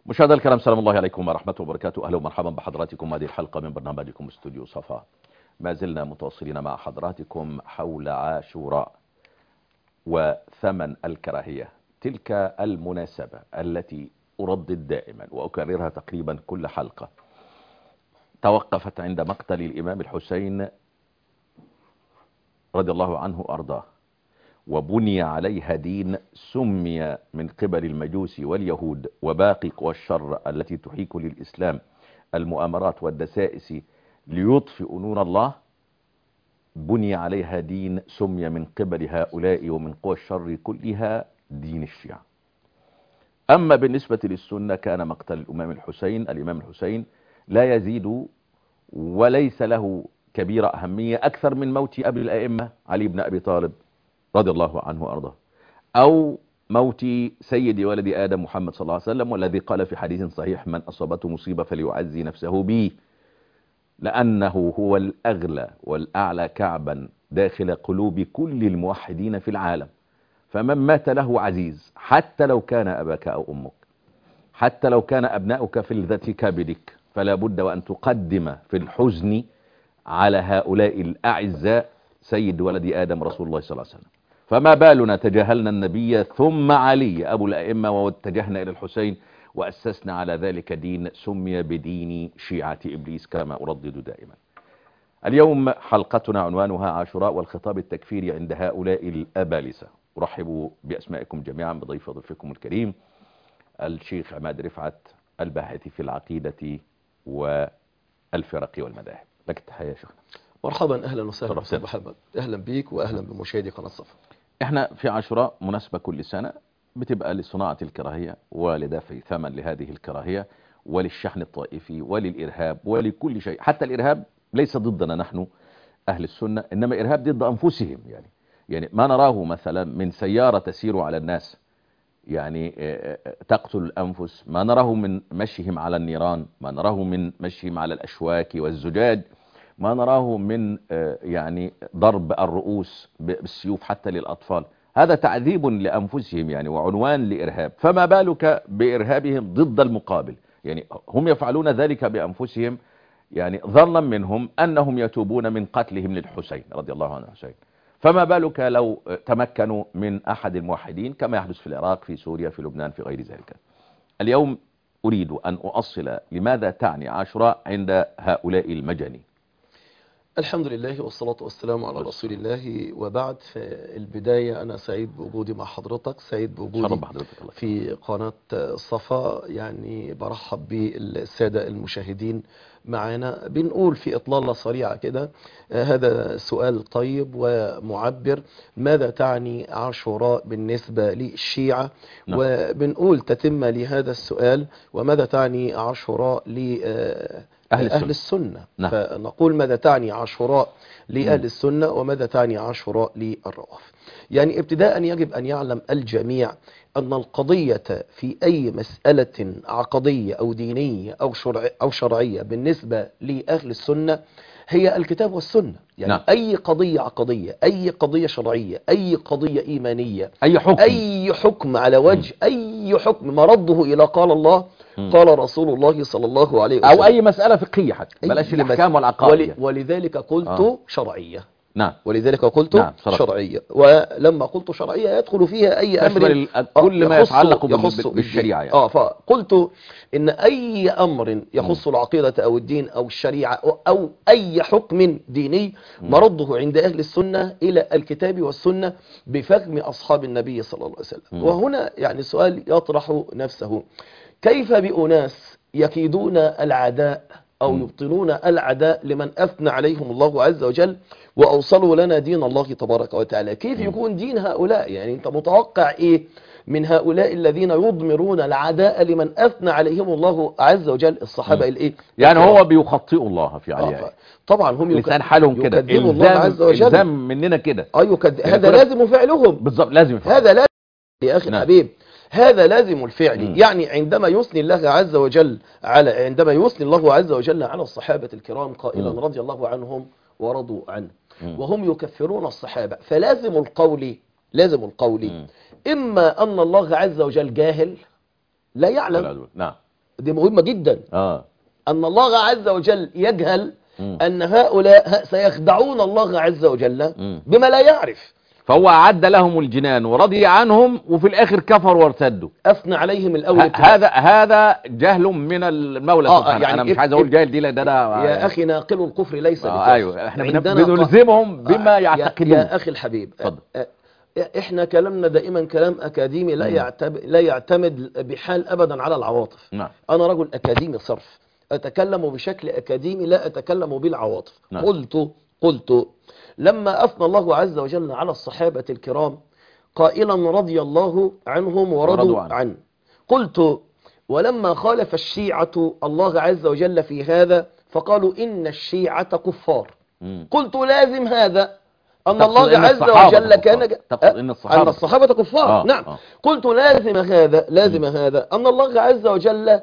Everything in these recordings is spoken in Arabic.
مشاهدينا الكرام، سلام الله عليكم ورحمة وبركاته. أهلا ومرحبا بحضراتكم هذه الحلقة من برنامجكم استوديو صفا. ما زلنا متواصلين مع حضراتكم حول عاشوراء وثمن الكراهية، تلك المناسبة التي أردد دائما وأكررها تقريبا كل حلقة. توقفت عند مقتل الإمام الحسين رضي الله عنه وأرضاه، وبني عليها دين سمي من قبل المجوس واليهود وباقي قوى الشر التي تحيك للإسلام المؤامرات والدسائس ليطفئوا نور الله. بني عليها دين سمي من قبل هؤلاء ومن قوى الشر كلها دين الشيعة. أما بالنسبة للسنة، كان مقتل الإمام الحسين لا يزيد وليس له كبيرة أهمية أكثر من موت أبي الأئمة علي بن أبي طالب رضي الله عنه وأرضاه، أو موت سيد ولد آدم محمد صلى الله عليه وسلم، والذي قال في حديث صحيح: من أصابته مصيبة فليعزي نفسه بي، لأنه هو الأغلى والأعلى كعبا داخل قلوب كل الموحدين في العالم. فمن مات له عزيز، حتى لو كان أباك أو أمك، حتى لو كان أبناؤك في لذة كبدك، فلا بد وأن تقدم في الحزن على هؤلاء الأعزاء سيد ولد آدم رسول الله صلى الله عليه وسلم. فما بالنا تجاهلنا النبي ثم علي أبو الأئمة واتجهنا إلى الحسين وأسسنا على ذلك دين سمي بدين شيعة إبليس كما أردد دائما. اليوم حلقتنا عنوانها عاشوراء والخطاب التكفيري عند هؤلاء الأبالسة. أرحب بأسمائكم جميعا ضيفكم الكريم الشيخ عماد رفعت، الباحث في العقيدة والفرق والمذاهب. لك التحية يا شيخنا. مرحبا، اهلا وسهلا استاذ محمد، اهلا بيك واهلا بمشاهدي قناه صفا. احنا في عاشوراء مناسبة كل سنة بتبقى لصناعة الكراهية ولدفع ثمن لهذه الكراهية وللشحن الطائفي وللإرهاب ولكل شيء. حتى الإرهاب ليس ضدنا نحن أهل السنة، إنما إرهاب ضد أنفسهم. يعني ما نراه مثلا من سيارة تسير على الناس يعني تقتل الأنفس، ما نراه من مشيهم على النيران، ما نراه من مشيهم على الأشواك والزجاج، ما نراه من يعني ضرب الرؤوس بالسيوف حتى للأطفال. هذا تعذيب لأنفسهم يعني وعنوان لإرهاب، فما بالك بإرهابهم ضد المقابل. يعني هم يفعلون ذلك بأنفسهم، يعني ظنا منهم أنهم يتوبون من قتلهم للحسين رضي الله عنه الحسين، فما بالك لو تمكنوا من أحد الموحدين كما يحدث في العراق، في سوريا، في لبنان، في غير ذلك. اليوم أريد أن أؤصل لماذا تعني عاشوراء عند هؤلاء المجانين. الحمد لله والصلاة والسلام على رسول الله، وبعد. في البداية أنا سعيد بوجودي مع حضرتك، سعيد بوجودي في قناة صفا. يعني برحب بالسادة المشاهدين معنا. بنقول في إطلالة سريعة كده، هذا سؤال طيب ومعبر: ماذا تعني عاشوراء بالنسبة للشيعة؟ نعم. وبنقول تتمة لهذا السؤال: وماذا تعني عاشوراء أهل السنة؟ نعم. فنقول ماذا تعني عاشوراء لأهل السنة وماذا تعني عاشوراء للروافض. يعني ابتداء يجب أن يعلم الجميع أن القضية في أي مسألة عقدية أو دينية أو شرعية بالنسبة لأهل السنة هي الكتاب والسنة. يعني نعم. أي قضية عقدية، أي قضية شرعية، أي قضية إيمانية، أي حكم على وجه أي حكم مرده إلى قال الله قال رسول الله صلى الله عليه وسلم، أو أي مسألة فقهية حتى، بلاش الأحكام والعقائد. ولذلك قلت شرعية. نعم. ولذلك قلت شرعية. ولما قلت شرعية يدخل فيها أي أمر كل ما يتعلق بالشريعة يعني. فقلت إن أي أمر يخص العقيدة أو الدين أو الشريعة أو أي حكم ديني مرده عند أهل السنة إلى الكتاب والسنة بفهم أصحاب النبي صلى الله عليه وسلم. وهنا يعني سؤال يطرح نفسه: كيف بأناس يكيدون العداء أو يبطلون العداء لمن أثنى عليهم الله عز وجل وأوصلوا لنا دين الله تبارك وتعالى؟ كيف يكون دين هؤلاء؟ يعني أنت متوقع إيه من هؤلاء الذين يضمرون العداء لمن أثنى عليهم الله عز وجل؟ الصحابة الإيه؟ يعني هو بيخطئوا الله في عليها. طبعا هم لسان حالهم كده، الله عز وجل إلزام مننا كده. هذا لازم فعلهم. بالضبط، لازم فعلهم. هذا لازم يا أخي الحبيب، هذا لازم الفعل. يعني عندما يثني الله عز وجل على الصحابة الكرام قائلا رضي الله عنهم ورضوا عنه، وهم يكفرون الصحابة، فلازم القول إما أن الله عز وجل جاهل لا يعلم، نعم، دي مهمة جدا، اه أن الله عز وجل يجهل أن هؤلاء سيخدعون الله عز وجل بما لا يعرف. فهو أعد لهم الجنان ورضي عنهم، وفي الآخر كفروا وارتدوا. أثنى عليهم الأول هذا جهل من المولى سبحانه. يعني أنا مش عايز أقول جاهل دي، لأن أنا يا أخي ناقل الكفر ليس بكافر. أيوه، احنا بنلزمهم بما يعتقدون. يا أخي الحبيب، اتفضل. احنا كلامنا دائما كلام أكاديمي لا يعتمد بحال أبدا على العواطف. نعم. أنا رجل أكاديمي صرف، أتكلم بشكل أكاديمي لا أتكلم بالعواطف. نعم. قلت لما أثنى الله عز وجل على الصحابة الكرام قائلا رضي الله عنهم ورضوا عنه، قلت ولما خالف الشيعة الله عز وجل في هذا فقالوا إن الشيعة كفار، قلت لازم هذا أن الله عز وجل كان أن الصحابة كفار. نعم. قلت لازم هذا أن الله عز وجل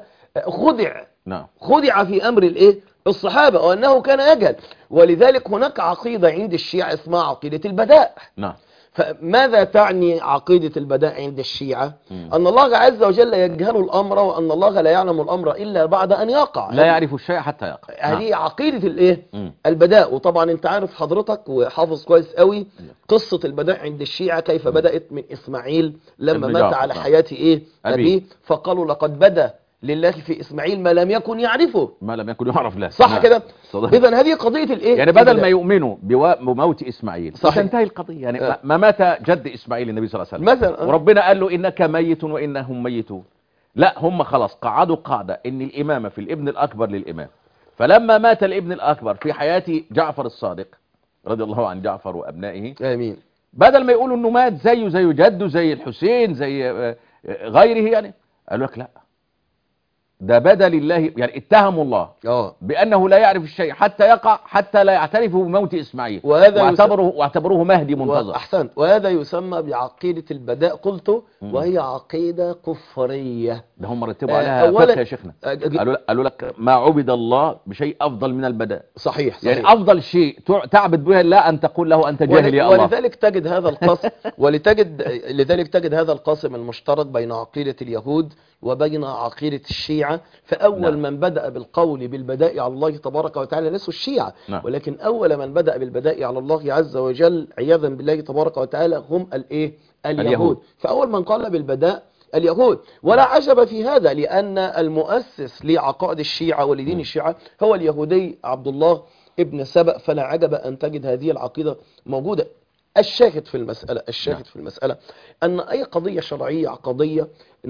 خدع في أمر الصحابة، وأنه كان يجهل. ولذلك هناك عقيدة عند الشيعة اسمها عقيدة البداء. نعم. فماذا تعني عقيدة البداء عند الشيعة؟ أن الله عز وجل يجهل الأمر، وأن الله لا يعلم الأمر إلا بعد أن يقع، لا يعرف الشيء حتى يقع. هذه عقيدة البداء. وطبعا انت عارف حضرتك وحافظ كويس قوي قصة البداء عند الشيعة كيف بدأت من إسماعيل لما مات على حياة أبيه، فقالوا لقد بدا لله في إسماعيل ما لم يكن يعرفه، ما لم يكن يعرف له. صح كده؟ إذن هذه قضية يعني بدل ما يؤمنوا بموت إسماعيل تنتهي القضية. يعني ما مات جد إسماعيل النبي صلى الله عليه وسلم مثلا، وربنا قال له إنك ميت وإنهم ميتون. لا، هم خلاص قعدوا قاعدة إن الإمامة في الابن الأكبر للإمام. فلما مات الابن الأكبر في حياة جعفر الصادق رضي الله عن جعفر وأبنائه، آمين، بدل ما يقولوا إنه مات زيه زي جده زي الحسين زي غيره، يعني قالوا لك لا، ده بدل الله. يعني اتهموا الله بأنه لا يعرف الشيء حتى يقع، حتى لا يعترف بموت إسماعيل، واعتبروه مهدي منتظر. أحسن. وهذا يسمى بعقيدة البداء. قلت وهي عقيدة كفرية. ده هم رتبوا عليها فقه يا شيخنا. قالوا لك ما عبد الله بشيء أفضل من البداء. صحيح. يعني أفضل شيء تعبد به الله أن تقول له أنت جاهل يا الله. ولذلك تجد هذا القاسم لذلك تجد هذا القاسم المشترك بين عقيدة اليهود وبين عقيدة الشيعة. فأول من بدأ بالقول بالبداء على الله تبارك وتعالى ليسوا الشيعة، ولكن أول من بدأ بالبداء على الله عز وجل عياذا بالله تبارك وتعالى هم اليهود. فأول من قال بالبداء اليهود. ولا عجب في هذا، لأن المؤسس لعقائد الشيعة ولدين الشيعة هو اليهودي عبد الله ابن سبأ. فلا عجب أن تجد هذه العقيدة موجودة. الشاهد في المسألة أن أي قضية شرعية عقدية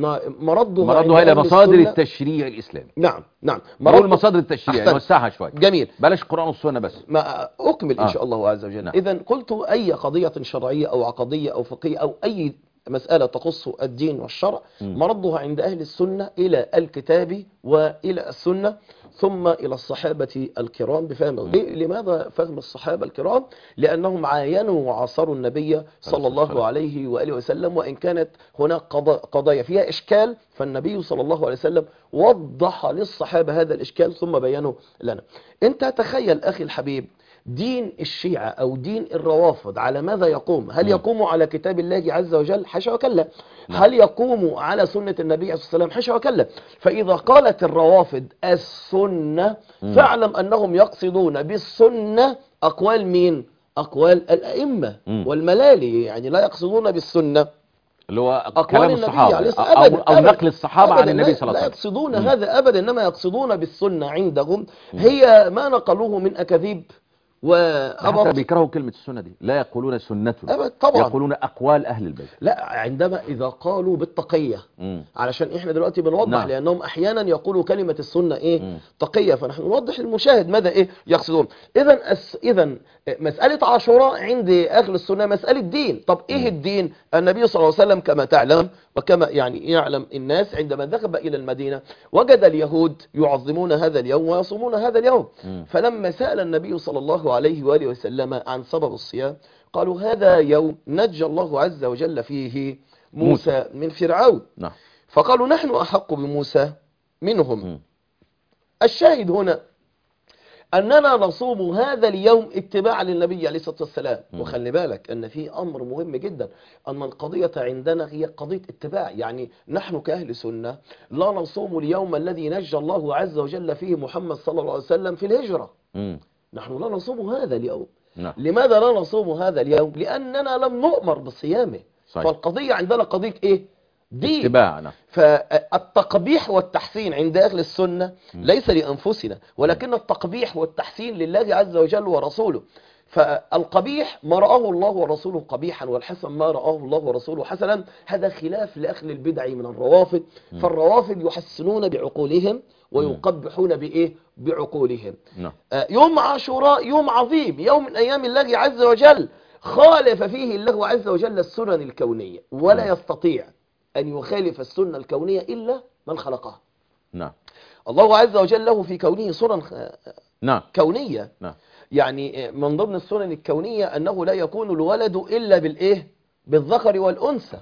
مردها إلى مصادر التشريع الإسلامي. نعم. نقول مصادر التشريع، نوسعها شوية. جميل. بلاش القرآن والسنة بس. ما أكمل إن شاء الله عز وجل. إذن قلت أي قضية شرعية أو عقدية أو فقهية أو أي مسألة تخص الدين والشرع مردها عند أهل السنة إلى الكتاب وإلى السنة ثم إلى الصحابة الكرام بفهم. لماذا فهم الصحابة الكرام؟ لأنهم عاينوا وعاصروا النبي صلى الله عليه وآله وسلم، وإن كانت هناك قضايا فيها إشكال فالنبي صلى الله عليه وسلم وضح للصحابة هذا الإشكال ثم بيانه لنا. أنت تخيل أخي الحبيب دين الشيعة أو دين الروافض على ماذا يقوم؟ هل يقوم على كتاب الله عز وجل؟ حاشا وكلا. هل يقوم على سنة النبي صلى الله عليه وسلم؟ حاشا وكلا. فإذا قالت الروافض السنة فاعلم أنهم يقصدون بالسنة أقوال مين؟ أقوال الأئمة والملالي، يعني لا يقصدون بالسنة اللي هو كلام الصحابة أو نقل الصحابة عن النبي صلى الله عليه وسلم. لا يقصدون هذا أبدا، إنما يقصدون بالسنة عندهم هي ما نقلوه من أكاذيب حتى بيكرهوا كلمة السنة دي، لا يقولون سنتنا، يقولون أقوال أهل البيت. لا، عندما إذا قالوا بالتقية علشان إحنا دلوقتي بنوضح لأنهم أحيانا يقولوا كلمة السنة تقية، فنحن نوضح للمشاهد ماذا يقصدون. إذن مسألة عاشوراء عند أهل السنة مسألة دين. طب إيه الدين؟ النبي صلى الله عليه وسلم كما تعلم وكما يعني يعلم الناس عندما ذهب إلى المدينة وجد اليهود يعظمون هذا اليوم ويصومون هذا اليوم. فلما سأل النبي صلى الله عليه وآله وسلم عن سبب الصيام قالوا هذا يوم نجى الله عز وجل فيه موسى من فرعون. فقالوا نحن أحق بموسى منهم. الشاهد هنا أننا نصوم هذا اليوم اتباعا للنبي عليه الصلاة والسلام. وخلي بالك أن في أمر مهم جدا، أن القضية عندنا هي قضية اتباع. يعني نحن كأهل سنة لا نصوم اليوم الذي نجى الله عز وجل فيه محمد صلى الله عليه وسلم في الهجرة. نحن لا نصوم هذا اليوم. لماذا لا نصوم هذا اليوم؟ لأننا لم نؤمر بصيامه. فالقضية عندنا قضية إيه؟ دين، اتباعنا. فالتقبيح والتحسين عند أهل السنة ليس لأنفسنا، ولكن التقبيح والتحسين لله عز وجل ورسوله. فالقبيح ما رآه الله ورسوله قبيحا، والحسن ما رآه الله ورسوله حسنا. هذا خلاف لأهل البدع من الروافض. فالروافض يحسنون بعقولهم ويقبحون بإيه؟ بعقولهم. يوم عاشوراء يوم عظيم، يوم من أيام الله عز وجل، خالف فيه الله عز وجل السنن الكونية، ولا يستطيع أن يخالف السنة الكونية إلا من خلقها. الله عز وجل له في كونه سنن كونية. يعني من ضمن السنن الكونية أنه لا يكون الولد إلا بالإيه؟ بالذكر والأنثى.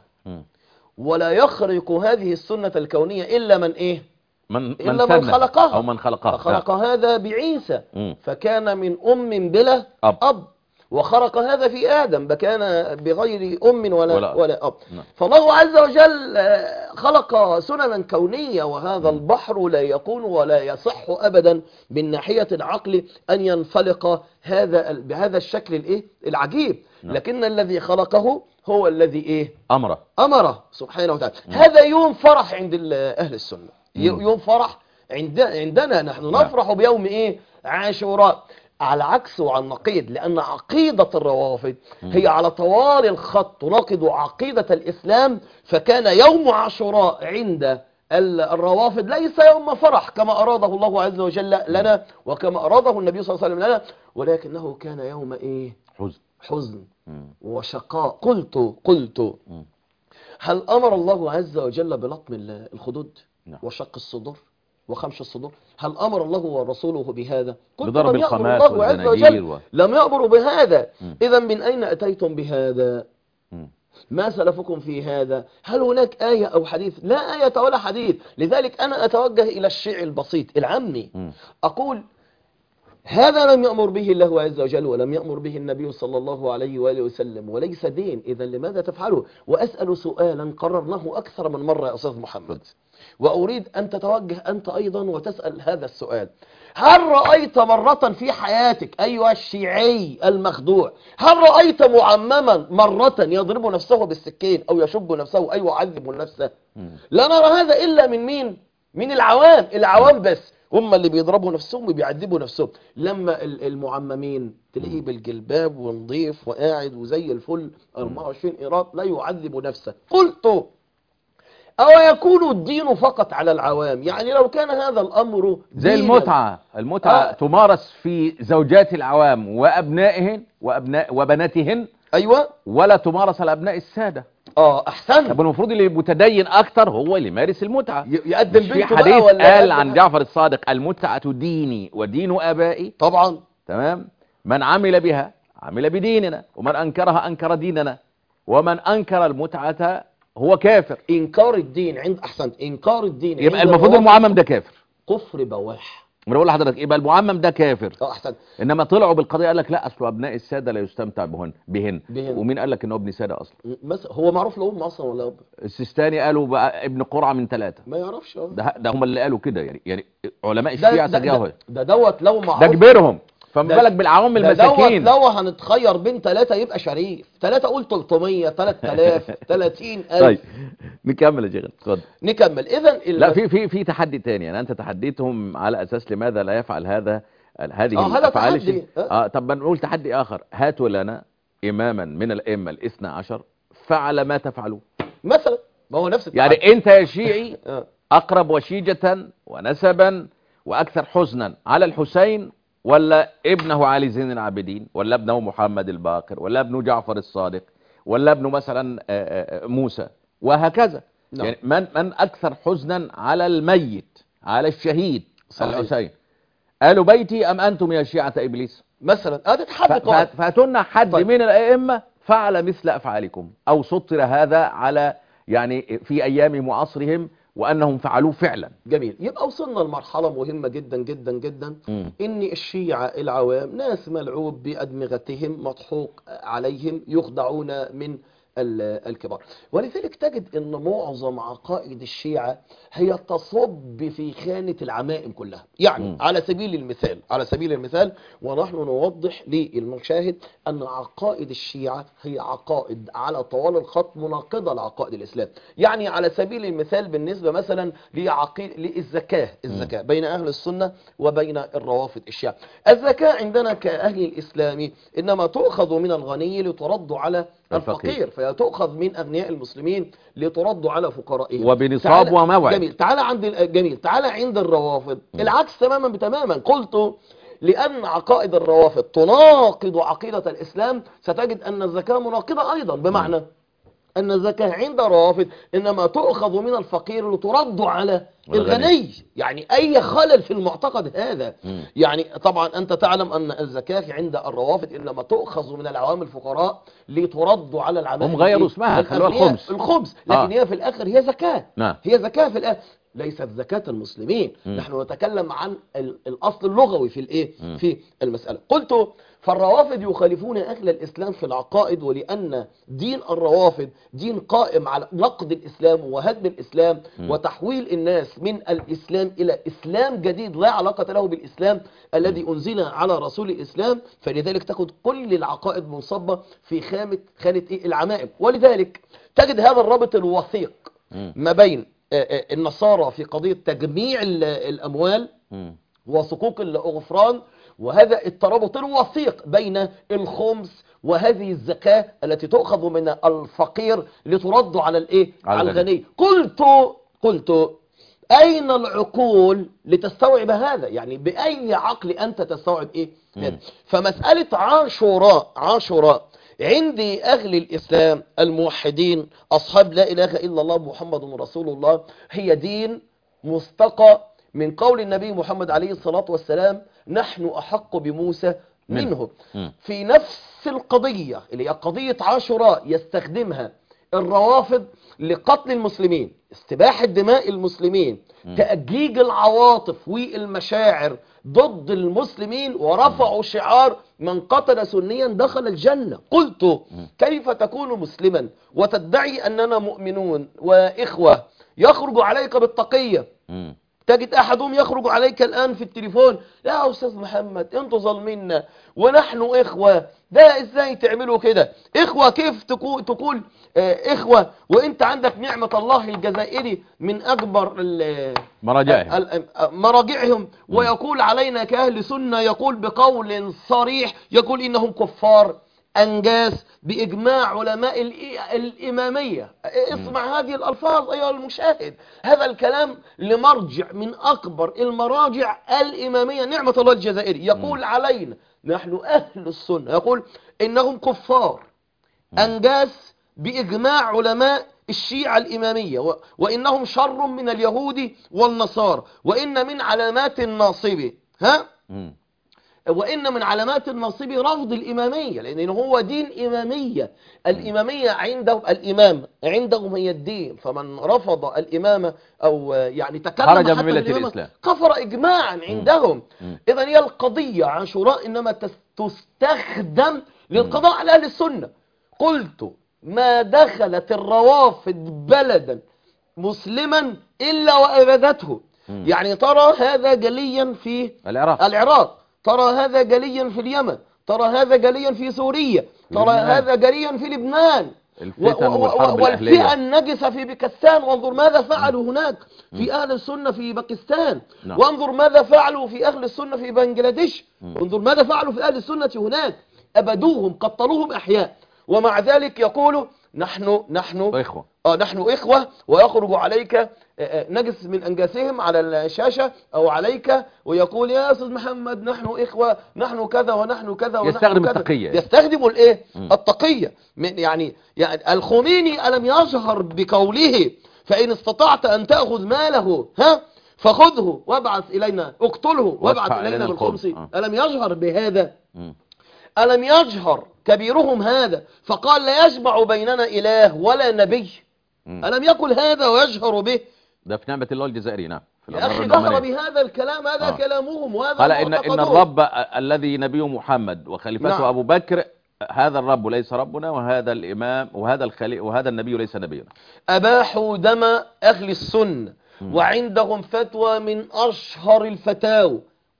ولا يخرق هذه السنة الكونية إلا من إيه؟ إلا من خلقها، أو من خلقها. فخلق هذا بعيسى فكان من أم بلا أب، وخرق هذا في آدم فكان بغير أم ولا أب. فالله عز وجل خلق سننا كونية، وهذا البحر لا يكون ولا يصح أبدا من ناحية العقل أن ينفلق بهذا الشكل الإيه؟ العجيب. لكن الذي خلقه هو الذي إيه؟ أمره سبحانه وتعالى. هذا يوم فرح عند أهل السنة، يوم فرح عندنا نحن نفرح بيوم إيه؟ عاشوراء، على عكس وعلى النقيض. لأن عقيدة الروافض هي على طوال الخط تناقض عقيدة الإسلام. فكان يوم عاشوراء عند الروافض ليس يوم فرح كما أراده الله عز وجل لنا وكما أراده النبي صلى الله عليه وسلم لنا، ولكنه كان يوم إيه؟ حزن وشقاء. قلت هل أمر الله عز وجل بلطم الخدود وشق الصدور وخمش الصدور؟ هل أمر الله ورسوله بهذا؟ بضرب الخماس والزناجير لم يأمروا بهذا. إذا من أين أتيتم بهذا؟ ما سلفكم في هذا؟ هل هناك آية أو حديث؟ لا آية ولا حديث. لذلك أنا أتوجه إلى الشيعي البسيط العامي، أقول هذا لم يأمر به الله عز وجل ولم يأمر به النبي صلى الله عليه وآله وسلم، وليس دين. إذا لماذا تفعله؟ وأسأل سؤالا قررناه أكثر من مرة يا أستاذ محمد، وأريد أن تتوجه أنت أيضا وتسأل هذا السؤال. هل رأيت مرة في حياتك أيها الشيعي المخدوع، هل رأيت معمما مرة يضرب نفسه بالسكين أو يشج نفسه أو يعذب نفسه؟ لا نرى هذا إلا من مين؟ من العوام بس هم اللي بيضربوا نفسهم وبيعذبوا نفسهم. لما المعممين تلاقيه بالجلباب ونضيف وقاعد وزي الفل 24 قيراط لا يعذب نفسه. قلت أو يكون الدين فقط على العوام؟ يعني لو كان هذا الأمر زي المتعة تمارس في زوجات العوام وأبنائهن وبناتهن، أيوة، ولا تمارس على أبناء السادة. أحسن. طب المفروض اللي متدين أكتر هو اللي يمارس المتعة. يقدم بنته في حديث قال عن جعفر الصادق: المتعة ديني ودين آبائي. طبعا. تمام. من عمل بها عمل بديننا، ومن أنكرها أنكر ديننا، ومن أنكر المتعة هو كافر. إنكار الدين أحسنت، إنكار الدين يبقى المفروض المعمم ده كافر، كفر بواح. ما بقول لحضرتك يبقى المعمم ده كافر. أحسن. انما طلعوا بالقضيه قال لك لا، اصله ابناء الساده لا يستمتع بهن. ومين قال لك انه ابن ساده اصلا؟ هو معروف له ام اصلا ولا اب؟ السيستاني قالوا بقى ابن قرعه من 3. ما يعرفش. ده هم اللي قالوا كده، يعني علماء الشيعه سجاوها. دوت لو معروف ده كبيرهم، فما بالك بالعوام المساكين. لو هنتخير بين 3 يبقى شريف. 3 قول 300 3000 30000. طيب نكمل يا شيخ، اتفضل نكمل. اذا لا في تحدي تاني. يعني انت تحديتهم على اساس لماذا لا يفعل هذه الافعال. طب نقول تحدي اخر: هاتوا لنا اماما من الائمه ال12 فعل ما تفعلون مثلا. ما هو نفس التحدي. يعني انت يا شيعي اقرب وشيجه ونسبا واكثر حزنا على الحسين، ولا ابنه علي زين العابدين، ولا ابنه محمد الباقر، ولا ابنه جعفر الصادق، ولا ابنه مثلا موسى، وهكذا. يعني من أكثر حزنا على الميت، على الشهيد الحسين؟ قالوا بيتي أم أنتم يا شيعة إبليس مثلا؟ فأتونا حد من الأئمة فعل مثل أفعالكم، أو سطر هذا على يعني في أيام معاصرهم وأنهم فعلوه فعلا. جميل. يبقى وصلنا لمرحلة مهمة جدا جدا جدا، ان الشيعة العوام ناس ملعوب بأدمغتهم، مضحوك عليهم، يخدعون من الكبار. ولذلك تجد ان معظم عقائد الشيعة هي تصب في خانة العمائم كلها. يعني على سبيل المثال ونحن نوضح للمشاهد ان عقائد الشيعة هي عقائد على طوال الخط مناقضة لعقائد الإسلام. يعني على سبيل المثال بالنسبة مثلا للزكاة بين أهل السنة وبين الروافض الشيعة. الزكاة عندنا كأهل الإسلام إنما تؤخذ من الغني لترد على الفقير، فتؤخذ من أغنياء المسلمين لترد على فقرائهم وبنصاب وموعد. تعالى عند الروافض العكس تماما. قلت لأن عقائد الروافض تناقض عقيدة الإسلام، ستجد أن الزكاة مناقضة أيضا، بمعنى أن الزكاة عند الروافض إنما تؤخذ من الفقير لترد على الغني. يعني أي خلل في المعتقد هذا. يعني طبعا أنت تعلم أن الزكاة عند الروافض إنما تؤخذ من العوام الفقراء لترد على العمائم. هم غيروا اسمها، خلوها الخمس. لكن هي في الآخر هي زكاة. هي زكاة في الآخر، ليست زكاة المسلمين. نحن نتكلم عن الأصل اللغوي في الإيه؟ في المسألة. قلت فالروافض يخالفون أهل الإسلام في العقائد، ولأن دين الروافض دين قائم على نقد الإسلام وهدم الإسلام وتحويل الناس من الإسلام إلى إسلام جديد لا علاقة له بالإسلام الذي أنزل على رسول الإسلام. فلذلك تأخذ كل العقائد منصبة في خانة العمائم. ولذلك تجد هذا الرابط الوثيق ما بين النصارى في قضية تجميع الأموال وصكوك الغفران، وهذا الترابط الوثيق بين الخمس وهذه الزكاة التي تؤخذ من الفقير لترد على الغني. قلت أين العقول لتستوعب هذا؟ يعني بأي عقل أنت تستوعب هذا؟ فمسألة عاشوراء عند أهل الإسلام الموحدين أصحاب لا إله إلا الله محمد رسول الله هي دين مستقى من قول النبي محمد عليه الصلاة والسلام نحن أحق بموسى منه. في نفس القضية اللي هي قضية عاشوراء يستخدمها الروافض لقتل المسلمين، استباحة دماء المسلمين، تأجيج العواطف والمشاعر ضد المسلمين، ورفعوا شعار من قتل سنيا دخل الجنة. قلت كيف تكون مسلما وتدعي أننا مؤمنون وإخوة يخرج عليك بالتقية؟ تجد أحدهم يخرج عليك الآن في التليفون يا أستاذ محمد أنتوا ظالميننا ونحن إخوة، ده إزاي تعملوا كده؟ إخوة كيف تقول إخوة وإنت عندك نعمة الله الجزائري من أكبر مراجعهم، ويقول علينا كأهل سنة، يقول بقول صريح، يقول إنهم كفار أنجاس بإجماع علماء الإمامية. اسمع هذه الألفاظ أيها المشاهد، هذا الكلام لمرجع من أكبر المراجع الإمامية نعمة الله الجزائري، يقول علينا نحن أهل السنة، يقول إنهم كفار أنجاس بإجماع علماء الشيعة الإمامية، وإنهم شر من اليهود والنصارى، وإن من علامات الناصب وإن من علامات النصب رفض الإمامية، لأن هو دين إمامية. الإمامية عندهم هي الدين، فمن رفض الإمامة أو يعني تكلم خرج حتى من ملة الإمامة الإسلام كفر إجماعا عندهم. إذن هي القضية عاشوراء إنما تستخدم للقضاء على أهل السنة. قلت ما دخلت الروافض بلدا مسلما إلا وأبدته. يعني ترى هذا جليا في العراق، ترى هذا جليا في اليمن، ترى هذا جليا في سوريا، ترى هذا جليا في لبنان، والفئة النجسة في باكستان. وانظر ماذا فعلوا هناك في أهل السنة في باكستان، وانظر ماذا فعلوا في أهل السنة في بنجلاديش، وانظر ماذا فعلوا في أهل السنة هناك، أبدوهم قتلوهم أحياء. ومع ذلك يقولوا نحن إخوة، ويخرج عليك نجس من أنجاسهم على الشاشة أو عليك ويقول يا أستاذ محمد نحن إخوة، نحن كذا ونحن كذا ونحن يستخدم كذا. التقية، يستخدم التقية. يعني الخميني ألم يجهر بقوله فإن استطعت أن تأخذ ماله فخذه وابعث إلينا، اقتله وابعث إلينا بالخمس؟ ألم يجهر بهذا؟ ألم يجهر كبيرهم هذا فقال لا يجمع بيننا إله ولا نبي؟ ألم يقل هذا ويجهر به؟ ده في نعمة الله الجزائري، نعم. في يا أخي الأمر جهر النعمانية. بهذا الكلام، هذا كلامهم وهذا قال إن معتقدهم. الرب الذي نبيه محمد وخليفته نعم. أبو بكر، هذا الرب ليس ربنا، وهذا الإمام وهذا النبي ليس نبينا. أباحوا دم أهل السنة، وعندهم فتوى من أشهر الفتاوى.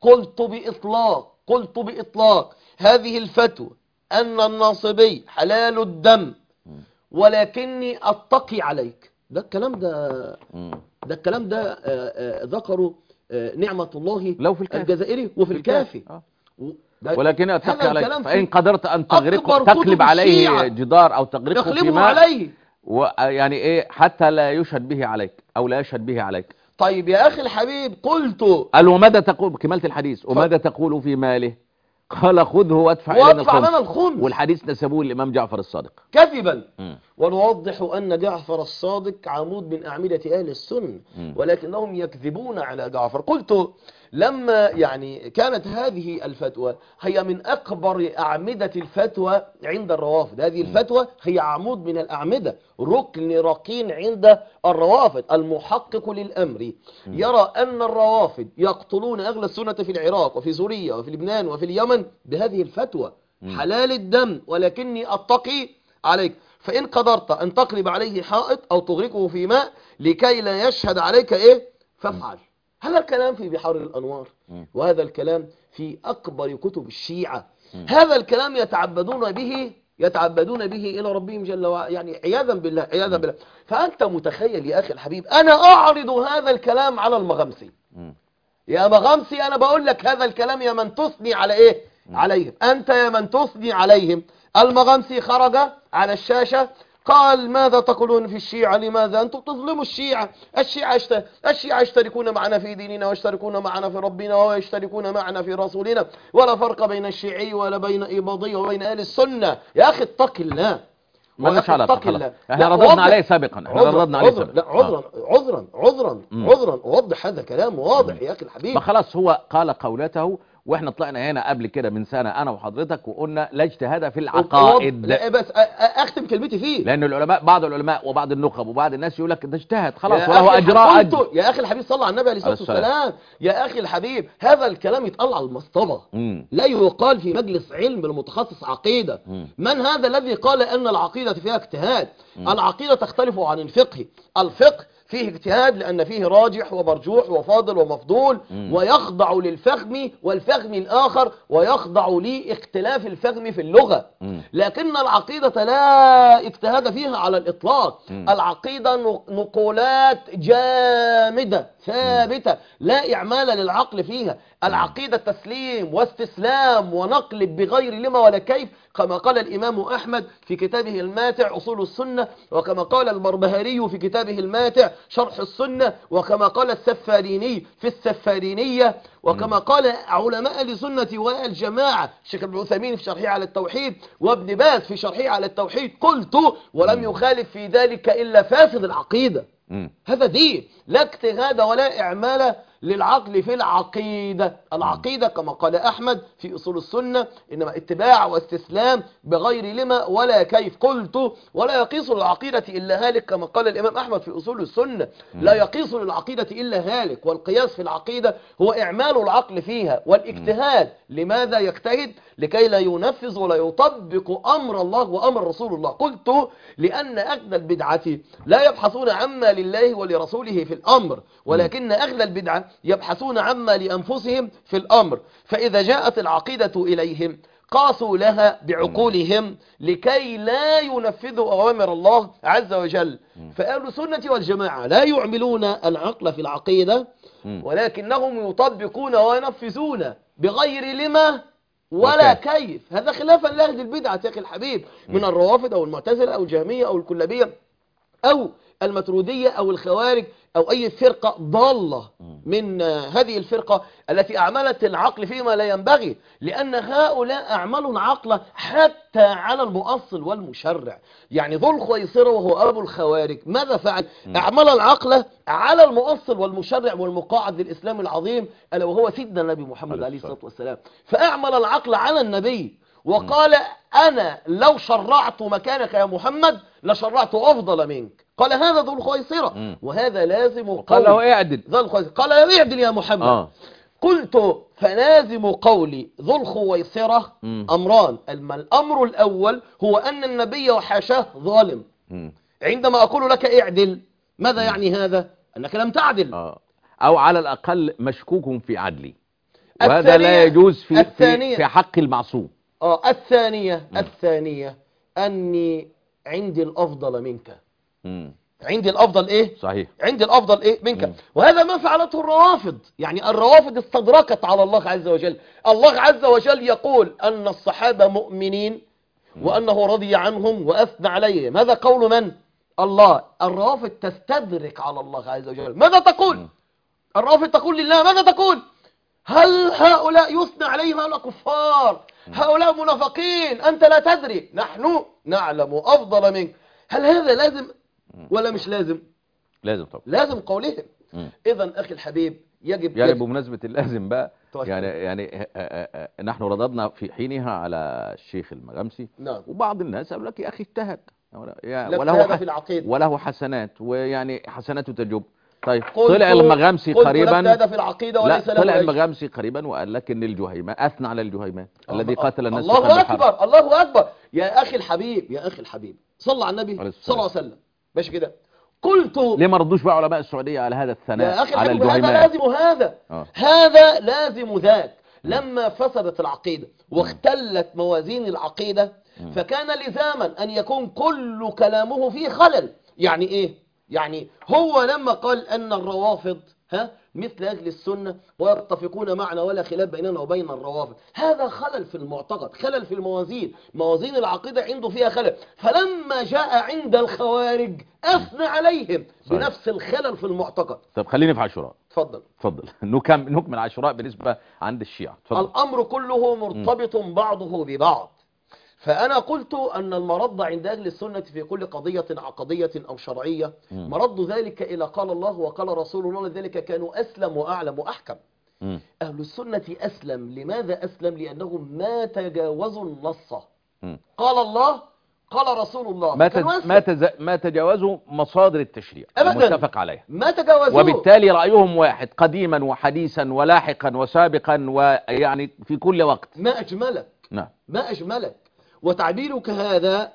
قلت بإطلاق هذه الفتوى أن الناصبي حلال الدم، ولكني أتقي عليك. ده الكلام ده ذكره نعمة الله لو في الكافي الجزائري وفي الكافي. ولكن أتقي عليك، فإن قدرت أن أكبر تقلب كتب عليه الشيعة. جدار أو تغرقه في يقلبه ماء، عليه، يعني إيه، حتى لا يشهد به عليك أو لا يشهد به عليك. طيب يا أخي الحبيب، قلت قال وماذا تقول بكمالة الحديث، وماذا تقول في ماله؟ قال خذه وادفع لنا الخمس. والحديث نسبوه الإمام جعفر الصادق كذبا. ونوضح أن جعفر الصادق عمود من أعمدة أهل السنة، ولكنهم يكذبون على جعفر. قلت لما يعني كانت هذه الفتوى هي من أكبر أعمدة الفتوى عند الروافض، هذه الفتوى هي عمود من الأعمدة، ركن ركين عند الروافض. المحقق للأمر يرى أن الروافض يقتلون أهل السنة في العراق وفي سوريا وفي لبنان وفي اليمن بهذه الفتوى، حلال الدم ولكني أتقي عليك، فإن قدرت أن تقلب عليه حائط أو تغرقه في ماء لكي لا يشهد عليك فافعل. هذا الكلام في بحار الأنوار، وهذا الكلام في أكبر كتب الشيعة. هذا الكلام يتعبدون به إلى ربهم جل وعلا، يعني عياذا بالله. فأنت متخيل يا أخي الحبيب، أنا أعرض هذا الكلام على المغامسي. يا مغامسي، أنا بقول لك هذا الكلام يا من تثني على عليهم، أنت يا من تثني عليهم. المغامسي خرج على الشاشة قال ماذا تقولون في الشيعة، لماذا أنتم تظلموا الشيعة؟ الشيعة يشتركون معنا في ديننا، ويشتركون معنا في ربنا، ويشتركون معنا في رسولنا، ولا فرق بين الشيعي ولا بين إباضي وبين أهل السنة. يا أخي اتق الله، ما ليش علاقة، خلاص احنا رددنا عليه سابقا. لا عذرا أوضح هذا كلام واضح يا أخي الحبيب. ما خلاص هو قال قولته، واحنا طلعنا هنا قبل كده من سنة انا وحضرتك وقلنا لا اجتهاد في العقائد. لا بس اختم كلمتي فيه، لان العلماء، بعض العلماء وبعض النخب وبعض الناس يقول لك ده اجتهد خلاص وله اجراء. يا اخي الحبيب صلى على النبي عليه الصلاه والسلام. يا اخي الحبيب، هذا الكلام يتقال على المصطبه، لا يقال في مجلس علم المتخصص عقيده. من هذا الذي قال ان العقيده فيها اجتهاد؟ العقيده تختلف عن الفقه. الفقه فيه اجتهاد لأن فيه راجح ومرجوح وفاضل ومفضول، ويخضع للفهم، والفهم الآخر ويخضع لاختلاف الفهم في اللغة. لكن العقيدة لا اجتهاد فيها على الإطلاق. العقيدة نقولات جامدة ثابتة لا إعمال للعقل فيها. العقيدة تسليم واستسلام ونقل بغير لما ولا كيف، كما قال الإمام أحمد في كتابه الماتع أصول السنة، وكما قال البربهاري في كتابه الماتع شرح السنة، وكما قال السفاريني في السفارينية، وكما قال علماء السنة والجماعة الشيخ ابن عثيمين في شرحه على التوحيد، وابن باز في شرحه على التوحيد. قلت ولم يخالف في ذلك إلا فاسد العقيدة. هذا دين لا اجتهاد ولا إعمال للعقل في العقيدة. العقيدة كما قال أحمد في أصول السنة إنما اتباع واستسلام بغير لما ولا كيف. قلت ولا يقيس للعقيدة إلا هالك، كما قال الإمام أحمد في أصول السنة لا يقيس للعقيدة إلا هالك. والقياس في العقيدة هو إعمال العقل فيها والاجتهاد. لماذا يجتهد؟ لكي لا ينفذ ولا يطبق أمر الله وأمر رسول الله. قلت لأن أهل البدعة لا يبحثون عما لله ولرسوله في الأمر، ولكن أهل البدعة يبحثون عما لأنفسهم في الأمر. فإذا جاءت العقيدة إليهم قاسوا لها بعقولهم لكي لا ينفذوا أوامر الله عز وجل. فأهل السنة والجماعة لا يعملون العقل في العقيدة، ولكنهم يطبقون وينفذون بغير لما ولا كيف. هذا خلافا لأهل البدعة يا أخي الحبيب من الروافض أو المعتزلة أو الجهمية أو الكلابية أو المترودية أو الخوارج أو أي فرقة ضالة من هذه الفرقة التي أعملت العقل فيما لا ينبغي، لأن هؤلاء أعملوا العقل حتى على المؤصل والمشرع. يعني ذو الخويصرة وهو أبو الخوارج ماذا فعل؟ أعمل العقل على المؤصل والمشرع والمقاعد للإسلام العظيم ألا وهو سيدنا النبي محمد عليه الصلاة والسلام. فأعمل العقل على النبي وقال أنا لو شرعت مكانك يا محمد لشرعت أفضل منك. قال هذا ذو الخويصرة، وهذا لازم قال له اعدل ذو الخويصرة، قال له اعدل يا محمد. قلت فلازم قولي ذو الخويصرة أمران. الأمر الأول هو أن النبي وحاشاه ظالم. عندما أقول لك اعدل، ماذا يعني هذا؟ أنك لم تعدل، أو على الأقل مشكوك في عدلي، وهذا لا يجوز في حق المعصوم. الثانية أني عندي الأفضل منك. عندي الأفضل إيه؟ صحيح. عندي الأفضل إيه منك. وهذا ما فعلته الروافض. يعني الروافض استدركت على الله عز وجل. الله عز وجل يقول أن الصحابة مؤمنين وأنه رضي عنهم وأثنى عليهم. هذا قول من؟ الله. الروافض تستدرك على الله عز وجل. ماذا تقول؟ الروافض تقول لله ماذا تقول؟ هل هؤلاء يثنى عليهم؟ هؤلاء كفار، هؤلاء منافقين، أنت لا تدري، نحن نعلم أفضل منك. هل هذا لازم ولا مش لازم؟ لازم طبعا، لازم قولهم. إذن أخي الحبيب يجب يعني بمناسبة اللازم بقى، يعني نحن رددنا في حينها على الشيخ المغامسي. نعم. وبعض الناس قالوا لك يا أخي اجتهد وله حسنات، ويعني حسناته تجب. طيب طلع المغامسي قريبا، طلع المغامسي قريبا وقال لك ان الجهيمان اثنى على الجهيمان الذي قاتل الناس. الله اكبر، الله اكبر. يا اخي الحبيب، يا اخي الحبيب، صلى على النبي صلى الله عليه وسلم. ماشي كده. قلت ليه ما ردوش بقى علماء السعوديه على هذا الثناء على الجهيمان؟ هذا لازم هذا لازم ذاك. لما فسدت العقيده واختلت موازين العقيده، فكان لزاما ان يكون كل كلامه فيه خلل. يعني ايه؟ يعني هو لما قال أن الروافض مثل أهل السنة ويتفقون معنا ولا خلاف بيننا وبين الروافض، هذا خلل في المعتقد، خلل في الموازين، موازين العقيدة عنده فيها خلل. فلما جاء عند الخوارج أثنى عليهم بنفس الخلل في المعتقد. طب خليني في عاشوراء. تفضل. نكمل عاشوراء بالنسبة عند الشيعة. تفضل. الأمر كله مرتبط بعضه ببعض. فأنا قلت أن المرد عند أهل السنة في كل قضية عقدية أو شرعية مرد ذلك إلى قال الله وقال رسول الله، لذلك كانوا أسلم وأعلم وأحكم. أهل السنة أسلم. لماذا أسلم؟ لأنهم ما تجاوزوا النص. قال الله قال رسول الله، ما تجاوزوا مصادر التشريع المتفق عليها، ما تجاوزوا، وبالتالي رأيهم واحد قديما وحديثا ولاحقا وسابقا، ويعني في كل وقت. ما أجملك. نعم. ما أجملك. وتعبيرك هذا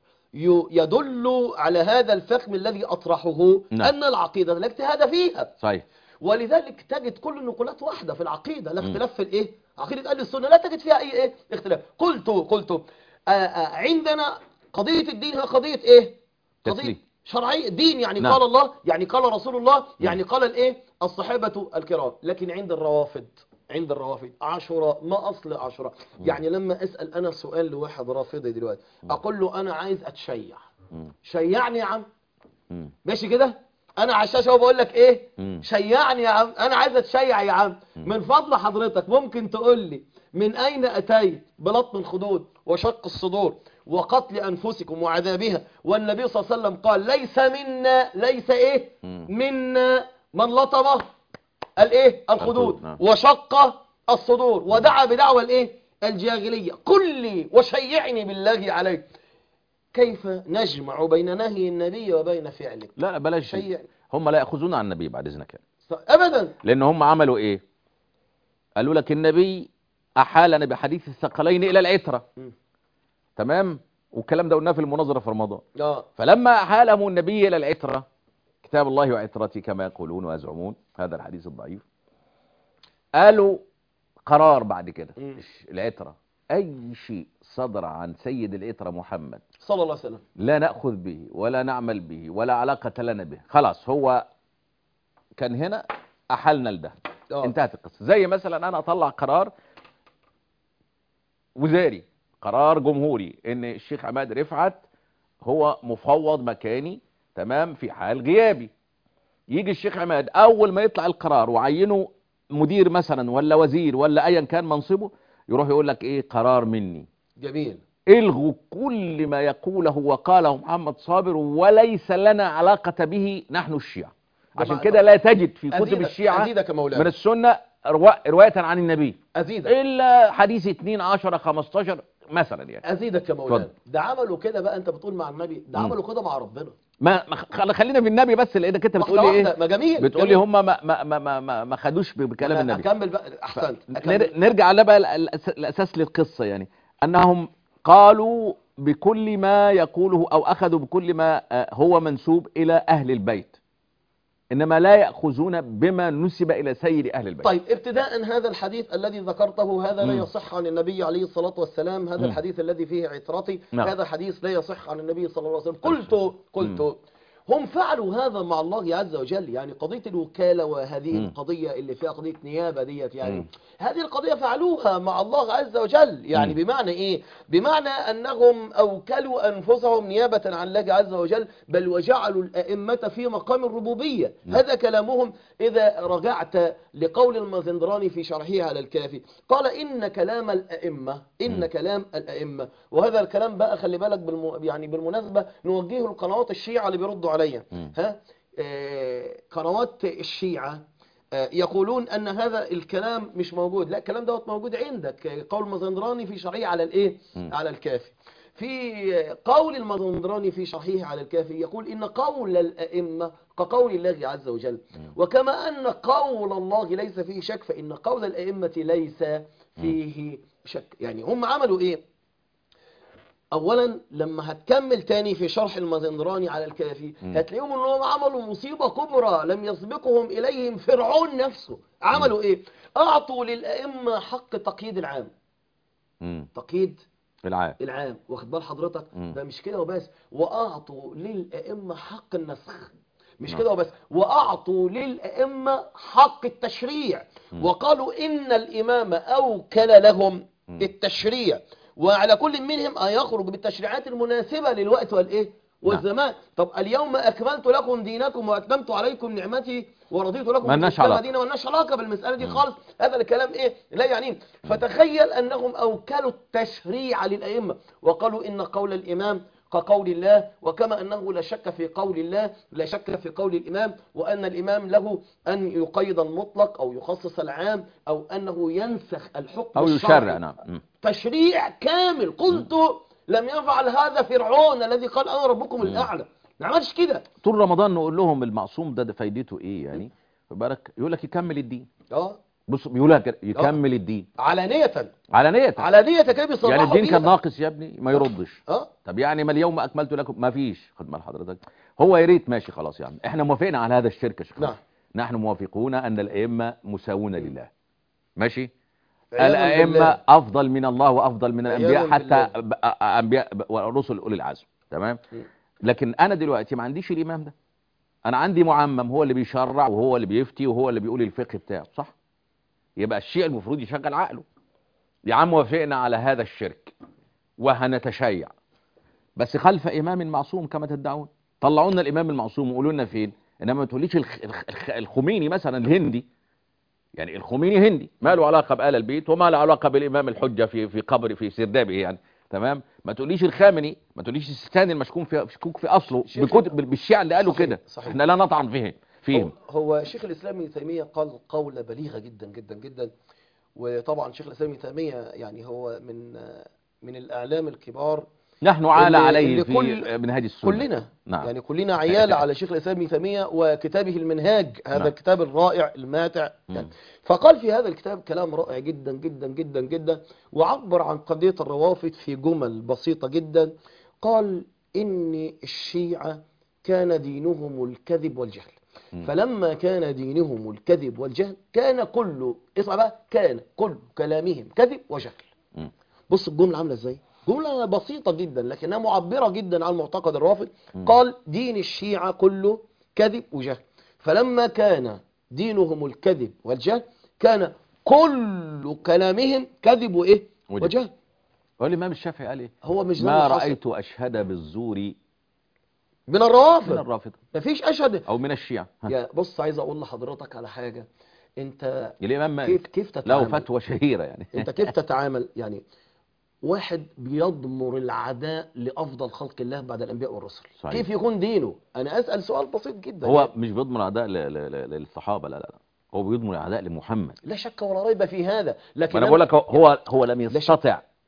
يدل على هذا الفهم الذي أطرحه. نعم. أن العقيدة لا اجتهاد فيها. صحيح. ولذلك تجد كل النقولات واحدة في العقيدة، لا اختلاف في الإيه؟ عقيدة أهل السنة لا تجد فيها أي اختلاف. قلت عندنا قضية الدين هي قضية إيه؟ قضية شرعية. دين يعني نعم. قال الله، يعني قال رسول الله، يعني قال الإيه؟ الصحابة الكرام. لكن عند الروافد عاشوراء، ما أصل عاشوراء؟ يعني لما أسأل أنا سؤال لواحد رافضي دلوقتي، أقول له أنا عايز أتشيع، شيعني يا عم. ماشي كده؟ أنا على الشاشة وبقول لك إيه؟ شيعني يا عم، أنا عايز أتشيع يا عم. من فضل حضرتك ممكن تقول لي من أين أتيت بلطم الخدود وشق الصدور وقتل أنفسكم وعذابها، والنبي صلى الله عليه وسلم قال ليس منا، ليس إيه؟ منا من لطمه الايه؟ الخدود وشق الصدور ودعا بدعوى الايه؟ الجاهليه. قل لي وشيعني بالله عليك، كيف نجمع بين نهي النبي وبين فعلك؟ لا بلاش شيعني. هم لا يأخذون عن النبي بعد اذنك يعني. ابدا. لان هم عملوا ايه؟ قالوا لك النبي احالنا بحديث الثقلين الى العتره. تمام. والكلام ده قلناه في المناظره في رمضان. فلما احالهم النبي الى العتره، كتاب الله وعترتي كما يقولون ويزعمون، هذا الحديث الضعيف، قالوا قرار بعد كده العترة، أي شيء صدر عن سيد العترة محمد صلى الله عليه وسلم لا نأخذ به ولا نعمل به ولا علاقة لنا به. خلاص هو كان هنا أحلنا لده. انتهت القصة. زي مثلا أنا أطلع قرار وزاري، قرار جمهوري، إن الشيخ عماد رفعت هو مفوض مكاني تمام في حال غيابي. يجي الشيخ عماد اول ما يطلع القرار وعينه مدير مثلا ولا وزير ولا ايا كان منصبه، يروح يقول لك ايه؟ قرار مني. جميل. الغوا كل ما يقوله وقاله محمد صابر وليس لنا علاقة به نحن الشيعة. عشان كده لا تجد في كتب الشيعة من السنة رواية عن النبي أزيدك. إلا حديث 2 10 15 مثلا يعني. ازيدك يا مولانا، اتفضل. ده عملوا كده بقى، انت بتقول مع النبي، ده عملوا كده مع ربنا. خلينا في النبي بس، لانك انت بتقول لي واحدة، ايه، ما جميل بتقول لي جميل. هم ما خدوش بكلام وانا النبي. اكمل بقى، احسنت، اكمل. نرجع على بقى الاساس للقصه، يعني انهم قالوا بكل ما يقوله، او اخذوا بكل ما هو منسوب الى اهل البيت، انما لا ياخذون بما نسب الى سيد اهل البيت. طيب ابتداء هذا الحديث الذي ذكرته هذا لا يصح عن النبي عليه الصلاة والسلام، هذا الحديث الذي فيه عترتي، نعم. هذا حديث لا يصح عن النبي صلى الله عليه وسلم. قلت هم فعلوا هذا مع الله عز وجل، يعني قضية الوكالة وهذه القضية اللي فيها قضية نيابة ديت، يعني هذه القضية فعلوها مع الله عز وجل. يعني بمعنى ايه؟ بمعنى انهم اوكلوا انفسهم نيابة عن الله عز وجل، بل وجعلوا الائمة في مقام الربوبية. هذا كلامهم. اذا رجعت لقول المازندراني في شرحه على الكافي، قال ان كلام الائمة، ان كلام الائمة، وهذا الكلام بقى خلي بالك يعني بالمناسبة نوجهه لقنوات الشيعة اللي بيردوا عليا. قنوات الشيعة يقولون ان هذا الكلام مش موجود. لا، الكلام دوت موجود عندك. قول المازندراني في شرحه على الايه، على الكافي. في قول المازندراني في شرحه على الكافي يقول ان قول الائمه كقول الله عز وجل، وكما ان قول الله ليس فيه شك، فان قول الائمه ليس فيه شك. يعني هم عملوا ايه؟ اولا لما هتكمل تاني في شرح المازندراني على الكافي هتلاقيهم انهم عملوا مصيبة كبرى لم يسبقهم اليهم فرعون نفسه. عملوا ايه؟ اعطوا للائمة حق تقييد العام. تقييد العام، واخد بال حضرتك؟ ده مش كده وبس، واعطوا للائمة حق النسخ. مش كده وبس، واعطوا للائمة حق التشريع، وقالوا ان الامام اوكل لهم التشريع، وعلى كل منهم أن يخرج بالتشريعات المناسبة للوقت والإيه والزمان. طب اليوم أكملت لكم دينكم وأتممت عليكم نعمتي ورضيت لكم الإسلام دينا، مالناش علاقة بالمسألة دي خالص. هذا الكلام إيه لا يعنيه. فتخيل أنهم أوكلوا التشريع للأئمة، وقالوا إن قول الإمام كقول الله، وكما أنه لا شك في قول الله لا شك في قول الإمام، وأن الإمام له أن يقيد المطلق أو يخصص العام أو أنه ينسخ الحكم أو يشرع. نعم. تشريع كامل. قلت لم يفعل هذا فرعون الذي قال أنا ربكم الأعلى، ما عملش كده. طول رمضان نقول لهم المعصوم ده فايدته إيه يعني؟ فبالك يقول لك يكمل الدين. بص بيقول لك يكمل الدين علانية كده بيصرحوا يعني الدين بيها. كان ناقص يا ابني ما يردش. طب يعني ما اليوم اكملت لكم، ما فيش. خد مال حضرتك، هو يا ريت ماشي خلاص يعني احنا موافقين على هذا الشرك يا شيخ. نعم. نحن موافقون ان الائمه مساوون لله، ماشي. عياذاً الائمه بالله. افضل من الله وافضل من الانبياء، عياذاً حتى بالله. انبياء ورسل اولي العزم. تمام. لكن انا دلوقتي ما عنديش الامام ده، انا عندي معمم هو اللي بيشرع وهو اللي بيفتي وهو اللي بيقول الفقه بتاعه، صح؟ يبقى الشيء المفروض يشغل عقله. يا عم وافقنا على هذا الشرك وهنتشيع، بس خلف إمام معصوم كما تدعون. طلعوا لنا الإمام المعصوم وقولوا لنا فين. إنما ما تقوليش الخميني مثلا الهندي، يعني الخميني هندي ما له علاقة بآل البيت وما له علاقة بالإمام الحجة في قبر في سردابه يعني. تمام. ما تقوليش الخامنئي، ما تقوليش السيستاني المشكوك في أصله بالشيعة اللي قالوا كده. احنا لا نطعن فيهم. هو شيخ الإسلام ابن تيمية قال قولة بليغة جدا جدا جدا. وطبعا شيخ الإسلام ابن تيمية يعني هو من الأعلام الكبار، نحن عال عليه في منهاج السنة كلنا. نعم. يعني كلنا عيال على شيخ الإسلام ابن تيمية وكتابه المنهاج، هذا نعم. الكتاب الرائع الماتع يعني. فقال في هذا الكتاب كلام رائع جدا جدا جدا جدا، وعبر عن قضية الروافض في جمل بسيطة جدا. قال إن الشيعة كان دينهم الكذب والجهل، فلما كان دينهم الكذب والجهل كان كل كلامهم كذب وجهل. بص الجملة عاملة ازاي؟ جملة بسيطة جدا لكنها معبرة جدا عن معتقد الرافض. قال دين الشيعة كله كذب وجهل، فلما كان دينهم الكذب والجهل كان كل كلامهم كذب وايه وجهل. هو الإمام الشافعي قال ايه؟ هو مش ما رأيت أشهد بالزور من الرافض. مفيش أشهد أو من الشيعة. يا بص عايز أقول لحضرتك على حاجة. انت الإمام كيف تتعامل؟ له فتوى شهيرة يعني. انت كيف تتعامل؟ يعني واحد بيضمر العداء لأفضل خلق الله بعد الأنبياء والرسل، صحيح. كيف يكون دينه؟ أنا أسأل سؤال بسيط جدا. هو مش بيضمر عداء للصحابة، لا، هو بيضمر عداء لمحمد، لا شك ولا ريب في هذا. لكن أنا بقول لك هو لم يستطع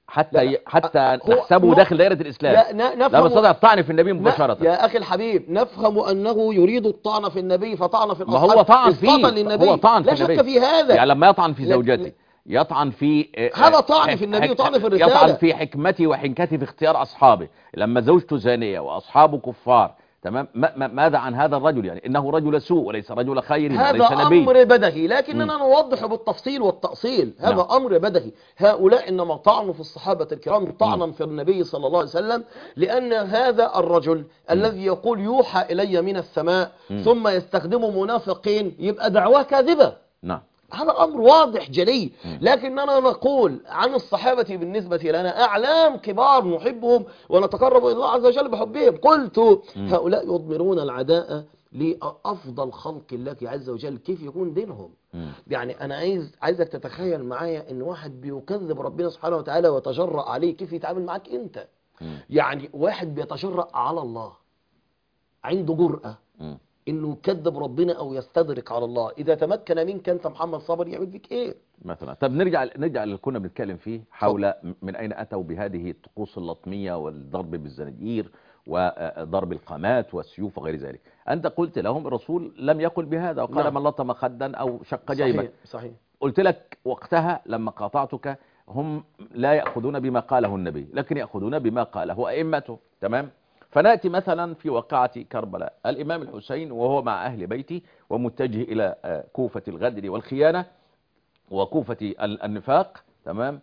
حتى نحسبه داخل دائرة الإسلام. لا نستطيع الطعن في النبي مباشرة. يا أخي الحبيب، نفهم أنه يريد الطعن في النبي فطعن في الأصحاب. ما هو طعن فيه، للنبي. هو طعن في لا النبي. شك في هذا. يعني لما يطعن في زوجته، يطعن في هذا طعن في النبي وطعن في الرسالة. يطعن في حكمته وحنكته في اختيار أصحابه. لما زوجته زانية وأصحابه كفار، تمام، ماذا عن هذا الرجل؟ يعني إنه رجل سوء وليس رجل خير وليس نبي. هذا أمر بدهي، لكننا نوضح بالتفصيل والتأصيل. هذا نعم. أمر بدهي. هؤلاء إنما طعنوا في الصحابة الكرام طعنا في النبي صلى الله عليه وسلم، لأن هذا الرجل الذي يقول يوحى إلي من السماء ثم يستخدم منافقين، يبقى دعواه كاذبة. نعم. هذا أمر واضح جلي. لكننا نقول عن الصحابة بالنسبة لنا أعلام كبار نحبهم ونتقرب إلى الله عز وجل بحبهم. قلت هؤلاء يضمرون العداء لأفضل خلق الله عز وجل. كيف يكون دينهم؟ يعني أنا عايزك تتخيل معايا إن واحد بيكذب ربنا سبحانه وتعالى ويتجرأ عليه، كيف يتعامل معك أنت؟ يعني واحد بيتجرأ على الله، عنده جرأة انه يكذب ربنا او يستدرك على الله. اذا تمكن منك انت محمد صابر يعمل فيك ايه مثلا؟ طب نرجع اللي كنا بنتكلم فيه حول من اين اتوا بهذه الطقوس اللطميه والضرب بالزناجير وضرب القامات والسيوف وغير ذلك. انت قلت لهم الرسول لم يقل بهذا، وقال نعم. من لطم خدا او شق جيبا. صحيح. قلت لك وقتها لما قاطعتك هم لا يأخذون بما قاله النبي، لكن يأخذون بما قاله أئمته. تمام. فنأتي مثلا في واقعة كربلاء، الإمام الحسين وهو مع أهل بيته ومتجه إلى كوفة الغدر والخيانة وكوفة النفاق، تمام،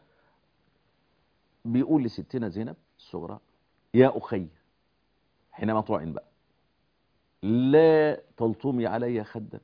بيقول لستنا زينب الصغرى: يا أخي، حينما طعن بقى: لا تلطمي علي خدا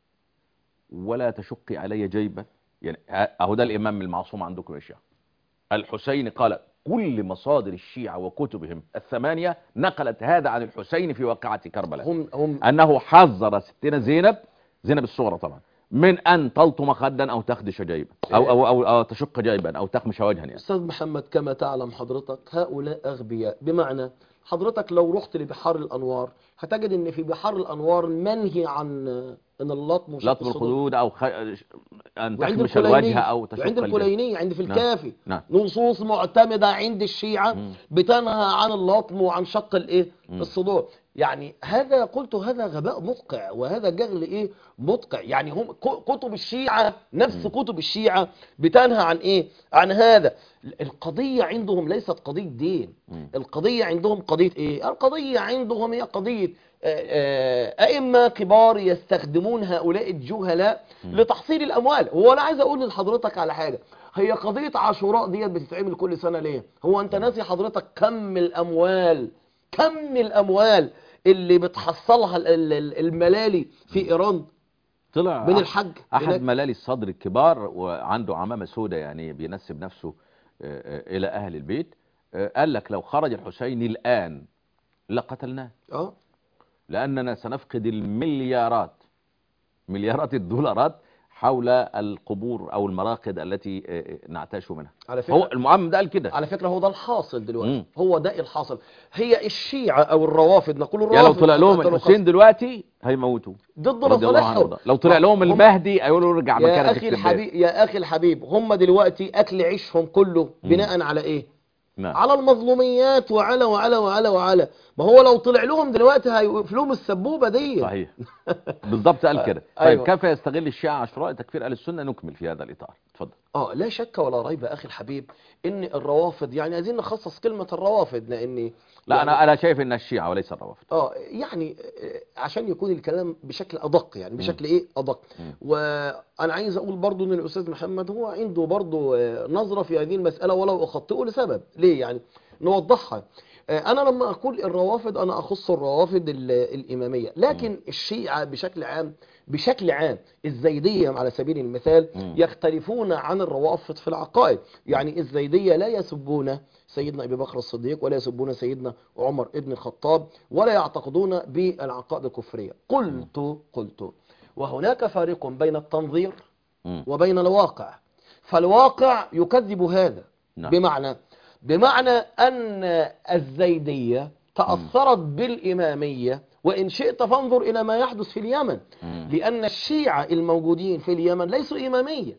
ولا تشقي علي جيبا. يعني أهو ده الإمام المعصوم عندكم يا شيعة. الحسين قال كل مصادر الشيعة وكتبهم الثمانية نقلت هذا عن الحسين في واقعة كربلاء، أنه حذر ستنا زينب الصغرى طبعا من أن تلطم خدا أو تخدش جيبا أو تشق جيبا أو تخمش وجها. يعني أستاذ محمد، كما تعلم حضرتك هؤلاء أغبياء، بمعنى حضرتك لو رحت لبحار الأنوار هتجد ان في بحار الأنوار منهي عن ان اللطم لطم الخدود أو أن تخمش الوجه أو تشق عند الكليني، عند في الكافي. نعم. نصوص معتمدة عند الشيعة بتنهى عن اللطم وعن شق الصدور. يعني هذا قلت هذا غباء مدقع، وهذا جهل مدقع. يعني هم كتب الشيعة، نفس كتب الشيعة بتنهى عن عن هذا. القضية عندهم ليست قضية دين، القضية عندهم قضية القضية عندهم هي قضية أئمة كبار يستخدمون هؤلاء الجهلاء لتحصيل الأموال. هو أنا عايز أقول لحضرتك على حاجة، هي قضية عاشوراء ديت بتتعمل كل سنة ليه؟ هو أنت ناسي حضرتك كم الأموال اللي بتحصلها الملالي في إيران؟ طلع من الحج أحد ملالي الصدر الكبار وعنده عمامة سوداء، يعني بينسب نفسه إلى أهل البيت، قال لك لو خرج الحسين الآن لقتلناه، لأننا سنفقد مليارات الدولارات حول القبور أو المراقد التي نعتاش منها. على فكرة هو المعمم ده قال كده. على فكرة هو ده الحاصل دلوقتي. هو ده الحاصل. هي الشيعة أو الرافض، نقول الرافض، يعني لو طلع لهم الحسين دلوقتي هيموتوه ضد مصالحهم. لو طلع لهم المهدي هيقولوا رجع مكانك. يا أخي الحبيب، هم دلوقتي أكل عيشهم كله بناء على إيه؟ نعم. على المظلوميات وعلى وعلى وعلى وعلى. ما هو لو طلع لهم دلوقتي هيقفلهم السبوبة دي. صحيح. بالضبط قال كده. أيوة. طيب كيف يستغل الشيعة عاشوراء تكفير أهل السنة؟ نكمل في هذا الإطار، اتفضل. لا شك ولا ريب أخي الحبيب إن الروافض، يعني عايزين نخصص كلمة الروافض لأن لا يعني أنا شايف إن الشيعة وليس الروافض. يعني عشان يكون الكلام بشكل أدق، يعني بشكل أدق. وأنا عايز أقول برضو إن الأستاذ محمد هو عنده برضو نظرة في هذه المسألة، ولو أخطئه لسبب ليه يعني نوضحها. أنا لما أقول الروافض أنا أخص الروافض الإمامية، لكن الشيعة بشكل عام الزيدية على سبيل المثال يختلفون عن الروافض في العقائد. يعني الزيدية لا يسبون سيدنا أبي بكر الصديق ولا يسبون سيدنا عمر ابن الخطاب ولا يعتقدون بالعقائد الكفرية. قلت وهناك فارق بين التنظير وبين الواقع، فالواقع يكذب هذا. بمعنى أن الزيدية تأثرت بالإمامية، وإن شئت فانظر إلى ما يحدث في اليمن، لأن الشيعة الموجودين في اليمن ليسوا إمامية،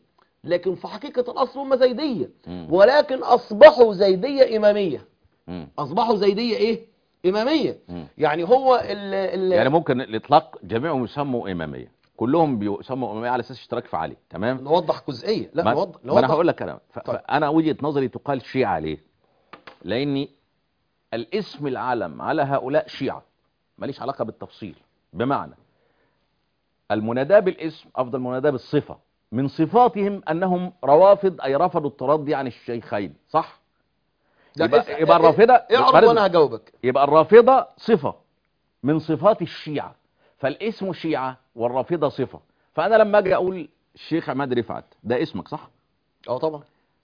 لكن في حقيقة الأصل هم زيدية، ولكن أصبحوا زيدية إمامية. أصبحوا زيدية إيه؟ إمامية. يعني هو يعني ممكن الإطلاق جميعهم يسموا إمامية، كلهم بيسموا إمامية على أساس اشتراك في علي. تمام. نوضح جزئية. لا نوضح. ما أنا هقول لك أنا طيب. فأنا وجهة نظري تقال شيعة ليه؟ لأني الاسم العلم على هؤلاء شيعة، ماليش علاقة بالتفصيل. بمعنى المناداة بالاسم أفضل مناداة بالصفة. من صفاتهم أنهم روافض، أي رفضوا الترضي عن الشيخين، صح؟ يبقى الرافضة اعرض وانا هجاوبك. يبقى الرافضة صفة من صفات الشيعة، فالاسم شيعة والرافضة صفة. فأنا لما أجي أقول الشيخ عماد رفعت، ده اسمك صح؟ طبعا.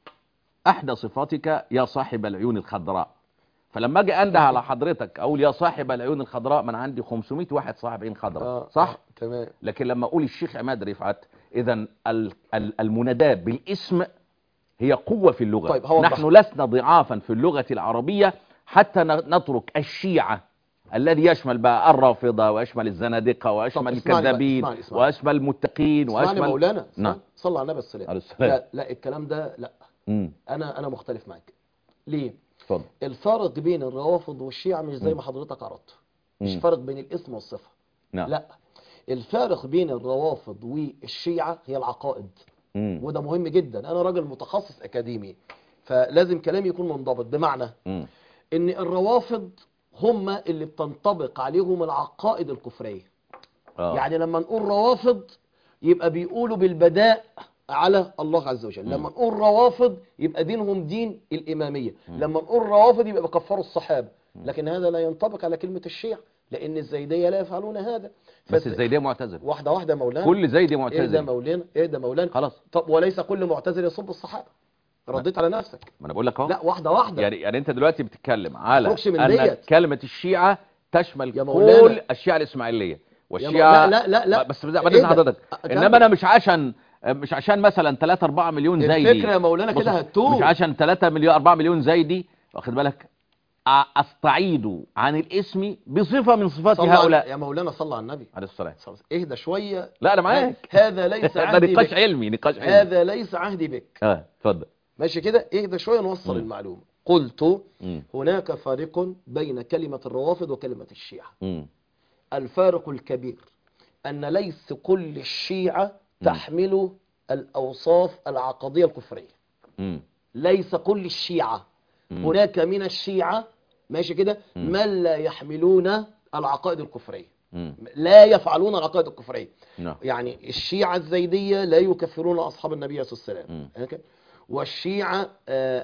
أحدى صفاتك يا صاحب العيون الخضراء. فلما أجي أنده على حضرتك أقول يا صاحب العيون الخضراء، من عندي 500 واحد صاحب عين خضراء، صح؟ تمام. لكن لما أقول الشيخ عماد رفعت، إذن المناداة بالاسم هي قوة في اللغة. طيب نحن لسنا ضعافا في اللغة العربية حتى نترك الشيعة الذي يشمل بقى الرافضة ويشمل الزنادقة ويشمل الكذابين ويشمل المتقين ويشمل مولانا. نعم. صلى على النبي السلام. لا الكلام ده لا. انا مختلف معاك. ليه؟ اتفضل. الفرق بين الروافض والشيعة مش زي ما حضرتك عرضت، مش فرق بين الاسم والصفة. نعم. لا، الفارق بين الروافض والشيعة هي العقائد. وده مهم جدا. انا راجل متخصص اكاديمي، فلازم كلامي يكون منضبط. بمعنى ان الروافض هم اللي بتنطبق عليهم العقائد الكفرية. يعني لما نقول روافض يبقى بيقولوا بالبداء على الله عز وجل. لما نقول روافض يبقى دينهم دين الإمامية. لما نقول روافض يبقى بكفروا الصحابة. لكن هذا لا ينطبق على كلمة الشيعة، لأن الزيدية لا يفعلون هذا. بس الزيدية معتزل. واحدة واحدة مولانا. كل زيدي معتزل. ايه ده مولانا خلاص. طب وليس كل معتزل يصب الصحابة. رديت على نفسك. ما انا بقول لك اهو. لا واحدة واحدة. يعني انت دلوقتي بتتكلم على ان كلمة الشيعة تشمل كل الشيعة الإسماعيلية والشيعة. لا بس بعد حضرتك. انما انا مش عشان مثلا 3 4 مليون زيدي. الفكرة يا مولانا كده هتوه. مش عشان 3 مليون 4 مليون زيدي، واخد بالك، استعيد عن الاسم بصفة من صفات هؤلاء. يا مولانا صلى على النبي عليه الصلاة. اهدى شوية. لا انا معاك. هذا ليس عهدي ده نقاش علمي. هذا ليس عهدي بك. اتفضل. ماشي كده. اهدى شوية نوصل المعلومة. قلت هناك فارق بين كلمة الروافض وكلمة الشيعة. الفارق الكبير أن ليس كل الشيعة تحمل الأوصاف العقدية الكفرية. ليس كل الشيعة. هناك من الشيعة ماشي كده من لا يحملون العقائد الكفرية، لا يفعلون العقائد الكفرية. يعني الشيعة الزيدية لا يكفرون أصحاب النبي صلى الله عليه وسلم، والشيعة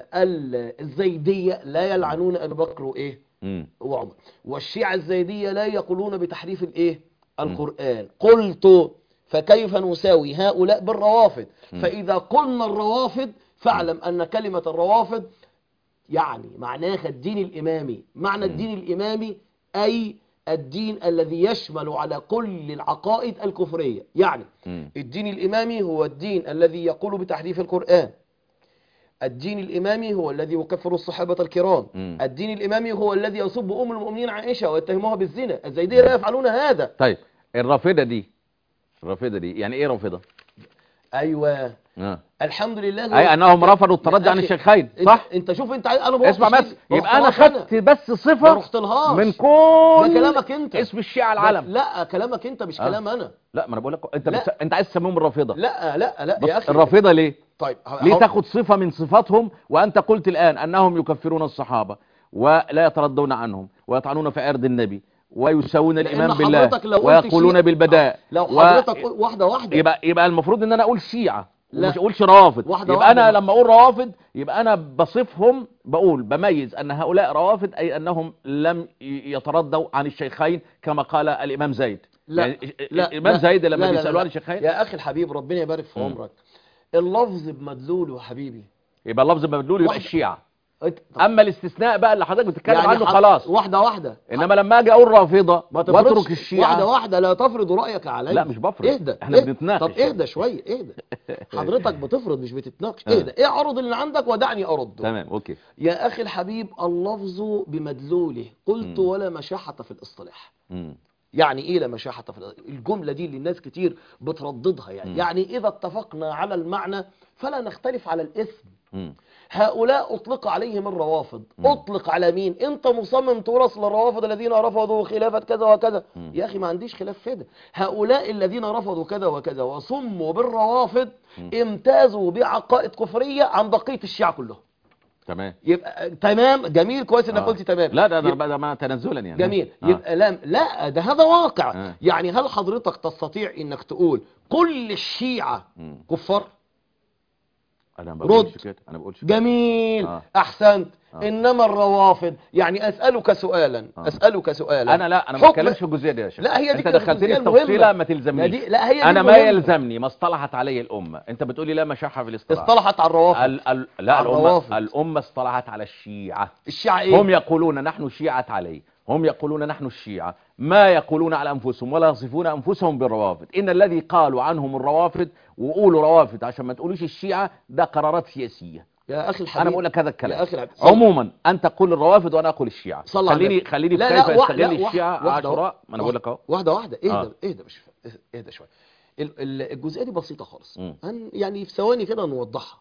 الزيدية لا يلعنون أبي بكر وإيه وعمر، والشيعة الزيدية لا يقولون بتحريف الإيه القرآن. قلت فكيف نساوي هؤلاء بالروافض؟ فإذا قلنا الروافض فاعلم أن كلمة الروافض يعني معناها الدين الإمامي. معنى الدين الإمامي أي الدين الذي يشمل على كل العقائد الكفرية. يعني الدين الإمامي هو الدين الذي يقول بتحريف القرآن، الدين الإمامي هو الذي يكفر الصحابة الكرام، الدين الإمامي هو الذي يصب أم المؤمنين عائشة ويتهمها بالزنا. الزيدية لا يفعلون هذا. طيب الرافضة دي يعني ايه رافضة؟ ايوه الحمد لله. اي انهم رفضوا الترضي عن الشيخين، صح؟ انت شوف انا اسمع بس، يبقى انا خدت بس صفة من كل كلامك انت اسم الشيعة العلم. لا كلامك انت مش كلام انا. لا ما انا بقول لك انت عايز تسميهم الرافضة. لا يا اخي. الرافضة ليه؟ طيب ليه تاخد صفة من صفاتهم وانت قلت الان انهم يكفرون الصحابة ولا يترضون عنهم ويطعنون في عرض النبي ويساوون الإمام بالله ويقولون بالبداء. لو حضرتك واحدة يبقى المفروض ان انا اقول شيعة ومش اقولش روافض. يبقى انا لما اقول روافض يبقى انا بصفهم، بميز ان هؤلاء روافض اي انهم لم يترضوا عن الشيخين كما قال الامام زيد. يعني الامام زيد لما بيسألوا عن الشيخين. يا اخي الحبيب ربنا يبارك في عمرك، اللفظ بمدلوله يا حبيبي. يبقى اللفظ بمدلوله يبقى الشيعة. اما الاستثناء بقى اللي حضرتك بتتكلم يعني عنه خلاص واحدة. انما لما اجي اقول رافضه واترك الشيعة واحدة لا تفرض رايك علي. لا مش بفرض. اهدى. احنا بنتناقش. طب اهدى شويه. اهدى. حضرتك بتفرض مش بتتناقش. اهدى. اعرض اللي عندك ودعني ارده. تمام اوكي. يا اخي الحبيب اللفظ بمدلوله. قلت ولا مشاحة في الاصطلاح. يعني ايه لا مشاحة في الأرض؟ الجملة دي اللي الناس كتير بترددها يعني اذا اتفقنا على المعنى فلا نختلف على الاسم. هؤلاء اطلق عليهم الروافض، اطلق على مين؟ انت مصمم تقول اصل الروافض الذين رفضوا خلافة كذا وكذا. يا اخي ما عنديش خلاف في ده. هؤلاء الذين رفضوا كذا وكذا وصموا بالروافض امتازوا بعقائد كفرية عن بقية الشيعة كلهم. تمام. يبقى تمام، جميل، كويس انك قلت تمام. لا ده ده ما تنزلا يعني. جميل. يبقى لا ده هذا واقع. يعني هل حضرتك تستطيع انك تقول كل الشيعة كفار؟ انا ما بقولش كده، انا بقولش كده. جميل. احسنت. انما الروافض، يعني اسالك سؤالا اسالك سؤالا. انا ما بتكلمش في الجزئيه دي يا شيخ. لا هي دي انت دخلتني في تفصيله ما تلزمنيش. لا هي دي انا ما يلزمني ما اصطلحت عليه الامه. انت بتقولي لا مشاحه في الاصطلاح. اصطلحت على الروافض. لا الامه اصطلحت على الشيعه. الشيعه ايه؟ هم يقولون نحن شيعه علي، هم يقولون نحن الشيعه، ما يقولون على انفسهم ولا يصفون انفسهم بالروافض. ان الذي قالوا عنهم الروافض، وقولوا روافض عشان ما تقولوش الشيعه، ده قرارات سياسيه يا اخي الحبيب. انا بقول لك هذا الكلام. يا اخي الحبيب. عموما انت تقول الروافض وانا اقول الشيعه. خليني في كيف يستغل الشيعه عاشوراء. ما انا بقول لك اهو واحده اهدى اهدى شويه. الجزئيه دي بسيطه خالص. يعني في ثواني كده نوضحها.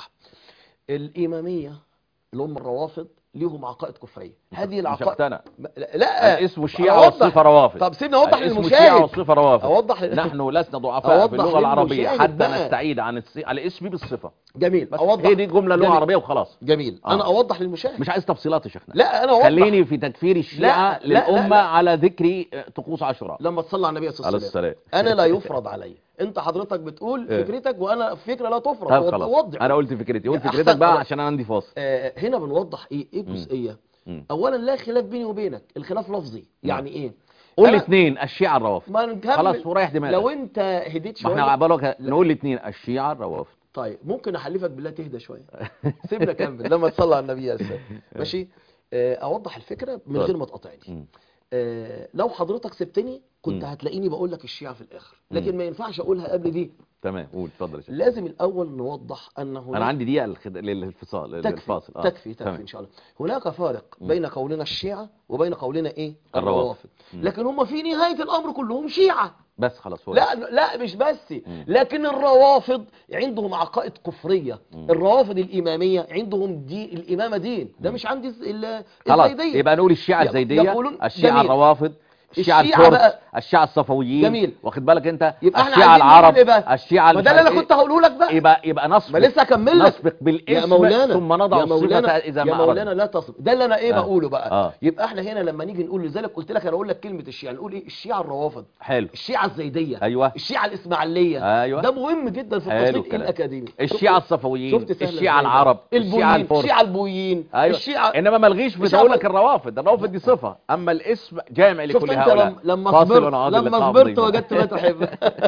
الاماميه اللي هم الروافض ليهم عقائد كفريه. هذه العقائد لا الاسم الشيعه والصفه روافض. طب سيبني اوضح للمشاهد. الشيعه والصفه روافض. اوضح نحن لسنا ضعفاء في اللغه العربيه حتى نستعيد عن الاسم بالصفه. جميل. هي دي جمله لغه عربيه وخلاص. جميل. انا اوضح للمشاهد. مش عايز تفصيلات يا شيخنا. لا انا اوضح. خليني في تكفير الشيعه للامه على ذكر طقوس عاشوراء. لما تصلي على النبي صلى الله عليه وسلم. انا لا يفرض علي. انت حضرتك بتقول فكرتك وانا فكره لا تفرض. وضح. انا قلت فكرتي، قول فكرتك بقى عشان انا عندي فاصل. هنا بنوضح ايه الجزئيه. اولا لا خلاف بيني وبينك، الخلاف لفظي. يعني ايه؟ قول الاثنين الشيعه الروافض. خلاص وريح دماغك. لو انت هديت شويه ما احنا عبالك نقول الاثنين الشيعه الروافض. طيب ممكن احلفك بالله تهدى شويه. سيبنا كمل لما تصلي على النبي يا استاذ. ماشي. اوضح الفكره من غير ما تقاطعني. لو حضرتك سبتني كنت هتلاقيني بقول لك الشيعة في الاخر، لكن ما ينفعش اقولها قبل دي. تمام. قول اتفضل يا شيخ. لازم الاول نوضح ان هناك، انا عندي دقيقه للفصال للفاصل. تكفي ان شاء الله. هناك فارق بين قولنا الشيعة وبين قولنا ايه الروافض. لكن هم في نهاية الامر كلهم شيعة بس خلاص. لا مش بس. لكن الروافض عندهم عقائد كفرية. الروافض الإمامية عندهم الإمامة دين. ده مش عندي الزيدية. يبقى نقول الشيعة الزيدية، الشيعة الروافض، الشيعة الفرس، الشيعة الصفويين. جميل. واخد بالك انت؟ يبقى الشيعة العرب، الشيعة ما ده اللي انا كنت هقوله لك بقى. يبقى نسبق. ما لسه اكمل لك. نسبق بالاسم ثم نضع الصفة اذا ما يا مولانا لا تصل. ده اللي انا بقوله بقى. يبقى احنا هنا لما نيجي نقول، لذلك قلت لك انا اقول لك كلمة الشيعة نقول ايه؟ الشيعة الروافض. حلو. الشيعة الزيدية. ايوه. الشيعة الاسماعيلية. ايوه. ده مهم جدا في التصنيف الاكاديمي. الشيعة الصفويين، الشيعة العرب، الشيعة الفرس، الشيعة البويين. أيوة. الشيعة انما ما الغيش بتقول لك الروافض. الروافض دي صفة، اما الاسم جامع لكل هؤلاء. لما صبرت وجدت ما تحب.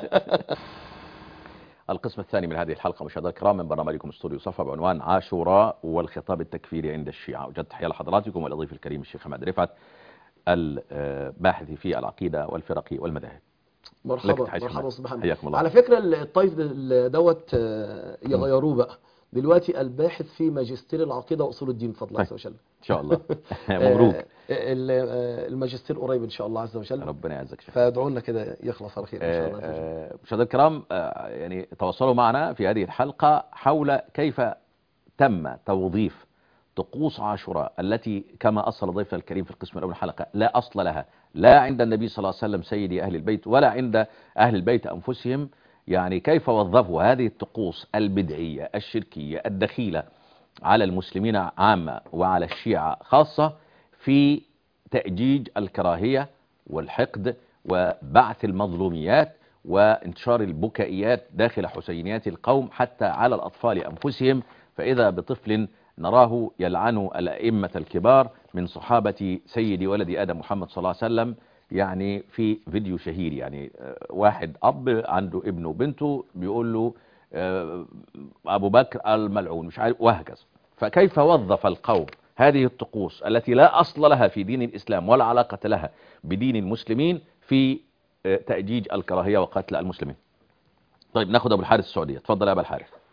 القسم الثاني من هذه الحلقة مشاهدينا الكرام من برنامجكم استوديو صفا بعنوان عاشوراء والخطاب التكفيري عند الشيعة. وجدت تحية لحضراتكم والضيف الكريم الشيخ حماد رفعت الباحث في العقيدة والفرق والمذاهب. مرحبا صباحا. حياكم الله. على فكرة الطيف دوت يغيروه بقى دلوقتي الباحث في ماجستير العقيدة وأصول الدين بفضل الله عز وجل. إن شاء الله. مبروك. الماجستير قريب إن شاء الله عز وجل. ربنا يعزك شيخ. فادعوا لنا كده يخلص على خير إن شاء الله عز وجل. مشاهدينا الكرام، يعني تواصلوا معنا في هذه الحلقة حول كيف تم توظيف طقوس عاشوراء التي كما أصل ضيفنا الكريم في القسم الأول الحلقة لا أصل لها لا عند النبي صلى الله عليه وسلم سيدي أهل البيت ولا عند أهل البيت أنفسهم. يعني كيف وظفوا هذه الطقوس البدعية الشركية الدخيلة على المسلمين عامة وعلى الشيعة خاصة في تأجيج الكراهية والحقد وبعث المظلوميات وانتشار البكائيات داخل حسينيات القوم حتى على الأطفال أنفسهم. فإذا بطفل نراه يلعن الأئمة الكبار من صحابة سيد ولد آدم محمد صلى الله عليه وسلم. يعني في فيديو شهير، يعني واحد أب عنده ابنه وبنته بيقول له أبو بكر الملعون مش عارف وهكذا. فكيف وظف القوم هذه الطقوس التي لا أصل لها في دين الإسلام ولا علاقة لها بدين المسلمين في تأجيج الكراهية وقتل المسلمين. طيب ناخد أبو الحارث السعودية. تفضل يا أبو الحارث.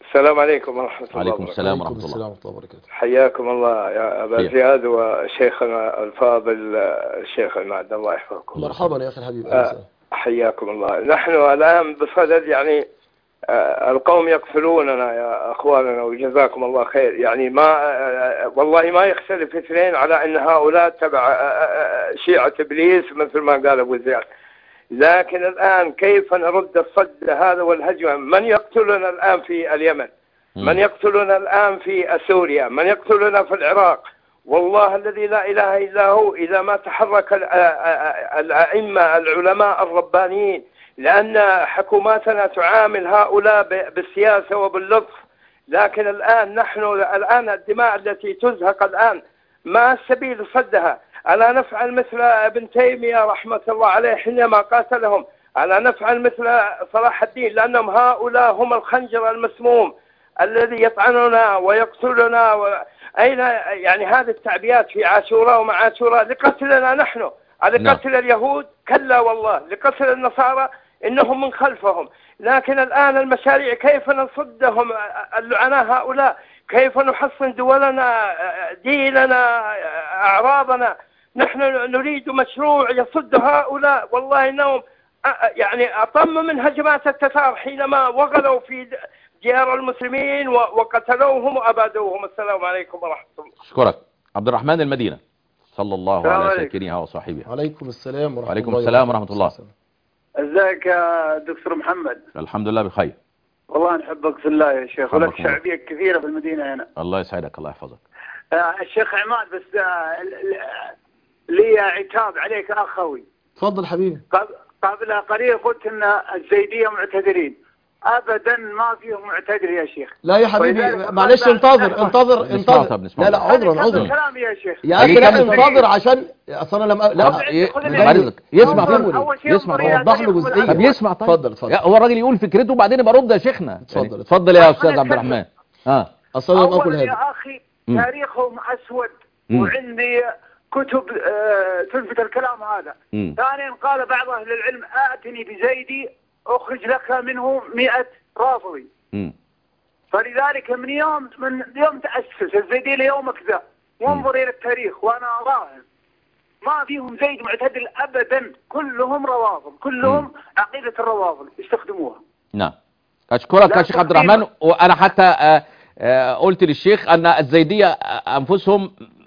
السلام عليكم ورحمة الله وعليكم وبركاته. السلام ورحمة وعليكم السلام الله. ورحمة الله وبركاته. حياكم الله يا أبا زياد وشيخنا الفاضل الشيخ المعد، الله يحفظكم. مرحبا يا أخي الحبيب. حياكم الله. نحن الآن بصدد يعني القوم يقتلوننا يا أخواننا وجزاكم الله خير. يعني ما والله ما يختلف اثنين على أن هؤلاء تبع شيعة إبليس مثل ما قال أبو زياد. لكن الآن كيف نرد الصد هذا والهجمة؟ من يقتلنا الآن في اليمن؟ من يقتلنا الآن في سوريا؟ من يقتلنا في العراق؟ والله الذي لا إله إلا هو إذا ما تحرك الأئمة العلماء الربانيين، لأن حكوماتنا تعامل هؤلاء بالسياسة وباللطف. لكن الآن نحن الآن الدماء التي تزهق الآن ما السبيل صدها؟ ألا نفعل مثل ابن تيمية رحمة الله عليه حينما قاتلهم؟ ألا نفعل مثل صلاح الدين؟ لأنهم هؤلاء هم الخنجر المسموم الذي يطعننا ويقتلنا أين يعني هذه التعبيات في عاشوراء ومع عاشوراء لقتلنا نحن؟ لقتل اليهود كلا والله، لقتل النصارى إنهم من خلفهم. لكن الآن المشاريع كيف نصدهم اللعناء هؤلاء؟ كيف نحصن دولنا، ديننا، أعراضنا؟ نحن نريد مشروع يصد هؤلاء. والله إنهم يعني أطم من هجمات التتار حينما وغلوا في ديار المسلمين وقتلوهم وأبادوهم. السلام عليكم ورحمة الله. أشكرك. عبد الرحمن المدينة، صلى الله على ساكنها وصاحبها. وعليكم السلام ورحمة الله. وعليكم السلام ورحمة الله. ازيك يا دكتور محمد؟ الحمد لله بخير. والله نحبك في الله يا شيخ، ولك شعبية كثيرة في المدينة هنا. الله يسعدك، الله يحفظك. الشيخ عماد، بس لي عتاب عليك أخوي. تفضل حبيبي. قبل قليل قلت ان الزيدية معتذرين. ابدا ما فيهم معتذر يا شيخ. لا يا حبيبي معلش، انتظر. لا عذرا كلام يا شيخ يا اخي، لا انتظر عشان اصل انا لا يسمع اوضح له جزئيه. طب يسمع. طيب اتفضل. هو الراجل يقول فكرته وبعدين يبقى رد يا شيخنا. اتفضل يا استاذ عبد الرحمن. اصل انا اقول هذا يا اخي تاريخهم اسود، وعندي كتب تثبت الكلام هذا. ثانيا قال بعض اهل العلم اتني بزيدي اخرج لك منه 100 رافضي. فلذلك من يوم تأسس الزيدي ليومك ذا وانظر الى التاريخ وانا اراهم ما فيهم زيد معتدل ابدا، كلهم روافض، كلهم عقيدة الروافض يستخدموها. نعم. اشكرك يا شيخ عبد الرحمن. وانا حتى قلت للشيخ ان الزيدية انفسهم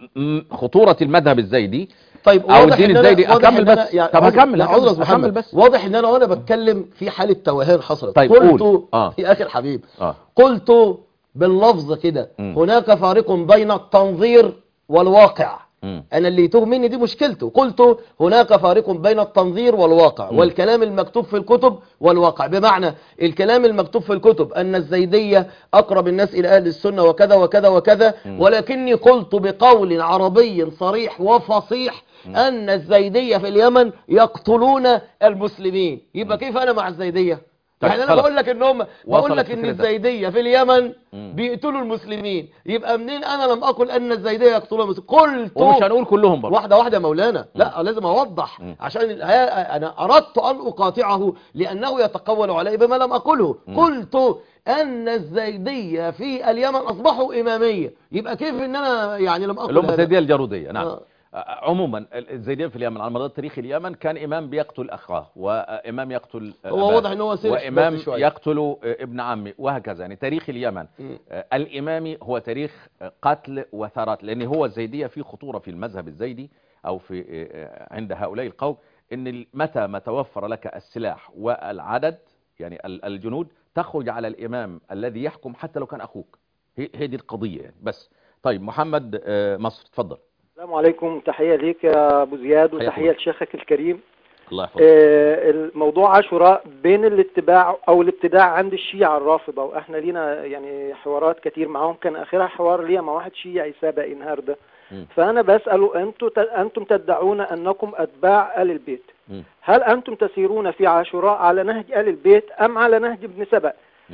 خطورة المذهب الزيدي. طيب او الدين الزيدي. اكمل بس. يعني طب هكمل. اكمل بس. واضح ان انا وانا بتكلم في حالة توهان حصلت. طيب قلت يا اخي الحبيب قلت باللفظ كده هناك فارق بين التنظير والواقع. انا اللي يتوه مني دي مشكلته. قلت هناك فارق بين التنظير والواقع والكلام المكتوب في الكتب والواقع. بمعنى الكلام المكتوب في الكتب ان الزيدية اقرب الناس الى اهل السنة وكذا وكذا وكذا، ولكني قلت بقول عربي صريح وفصيح ان الزيدية في اليمن يقتلون المسلمين. يبقى كيف انا مع الزيدية؟ يعني انا بقول لك ان الزيدية في اليمن بيقتلوا المسلمين، يبقى منين انا لم اقل ان الزيدية يقتلوا المسلمين؟ قلت ومش هنقول كلهم برضه. واحدة يا مولانا. لا لازم اوضح عشان انا اردت ان اقاطعه لانه يتقول علي بما لم اقله. قلت ان الزيدية في اليمن اصبحوا امامية، يبقى كيف ان انا يعني لم اقل اللي هم الزيدية الجارودية. نعم. عموما الزيدية في اليمن على مدار تاريخ اليمن كان إمام بيقتل أخاه، وإمام يقتل هو واضح إن هو وإمام يقتل ابن عمه وهكذا. يعني تاريخ اليمن الإمامي هو تاريخ قتل وثارات، لأن هو الزيدية في خطورة في المذهب الزيدي أو في عند هؤلاء القوم، إن متى ما توفر لك السلاح والعدد يعني الجنود تخرج على الإمام الذي يحكم حتى لو كان أخوك. هي دي القضية يعني. بس طيب محمد مصر تفضل. السلام عليكم. تحية ليك يا أبو زياد وتحية لشيخك الكريم. الله يحفظك. الموضوع عاشوراء بين الاتباع أو الابتداع عند الشيعة الرافضة، وإحنا لينا يعني حوارات كتير معهم، كان آخرها حوار ليا مع واحد شيعي سابق النهارده. فأنا بسأله أنتم تدعون أنكم أتباع آل البيت، هل أنتم تسيرون في عاشوراء على نهج آل البيت أم على نهج ابن سبأ؟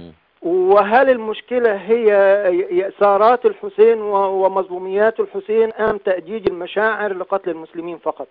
وهل المشكلة هي إثارات الحسين ومظلوميات الحسين أم تأجيج المشاعر لقتل المسلمين فقط؟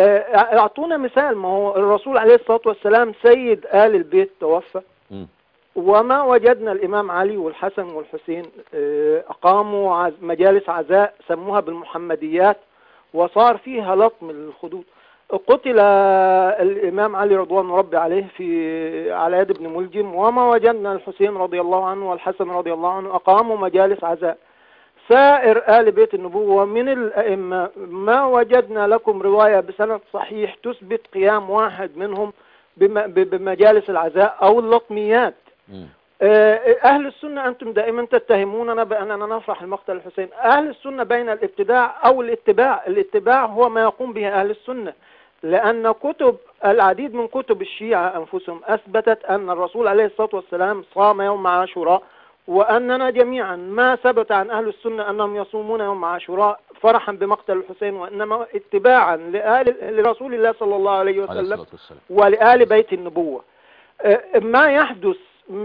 أعطونا مثال. ما هو الرسول عليه الصلاة والسلام سيد آل البيت توفى، وما وجدنا الإمام علي والحسن والحسين أقاموا مجالس عزاء سموها بالمحمديات وصار فيها لطم الخدود. قتل الإمام علي رضوان ربي عليه على يد ابن ملجم، وما وجدنا الحسين رضي الله عنه والحسن رضي الله عنه أقاموا مجالس عزاء. سائر آل بيت النبوة من الأئمة ما وجدنا لكم رواية بسند صحيح تثبت قيام واحد منهم بمجالس العزاء أو اللطميات. أهل السنة أنتم دائما تتهموننا بأننا نفرح لمقتل الحسين. أهل السنة بين الابتداع أو الاتباع. الاتباع هو ما يقوم به أهل السنة، لأن العديد من كتب الشيعة أنفسهم أثبتت أن الرسول عليه الصلاة والسلام صام يوم عاشوراء، وأننا جميعا ما ثبت عن أهل السنة أنهم يصومون يوم عاشوراء فرحا بمقتل الحسين، وإنما اتباعا لرسول الله صلى الله عليه وسلم ولآل بيت النبوة. ما يحدث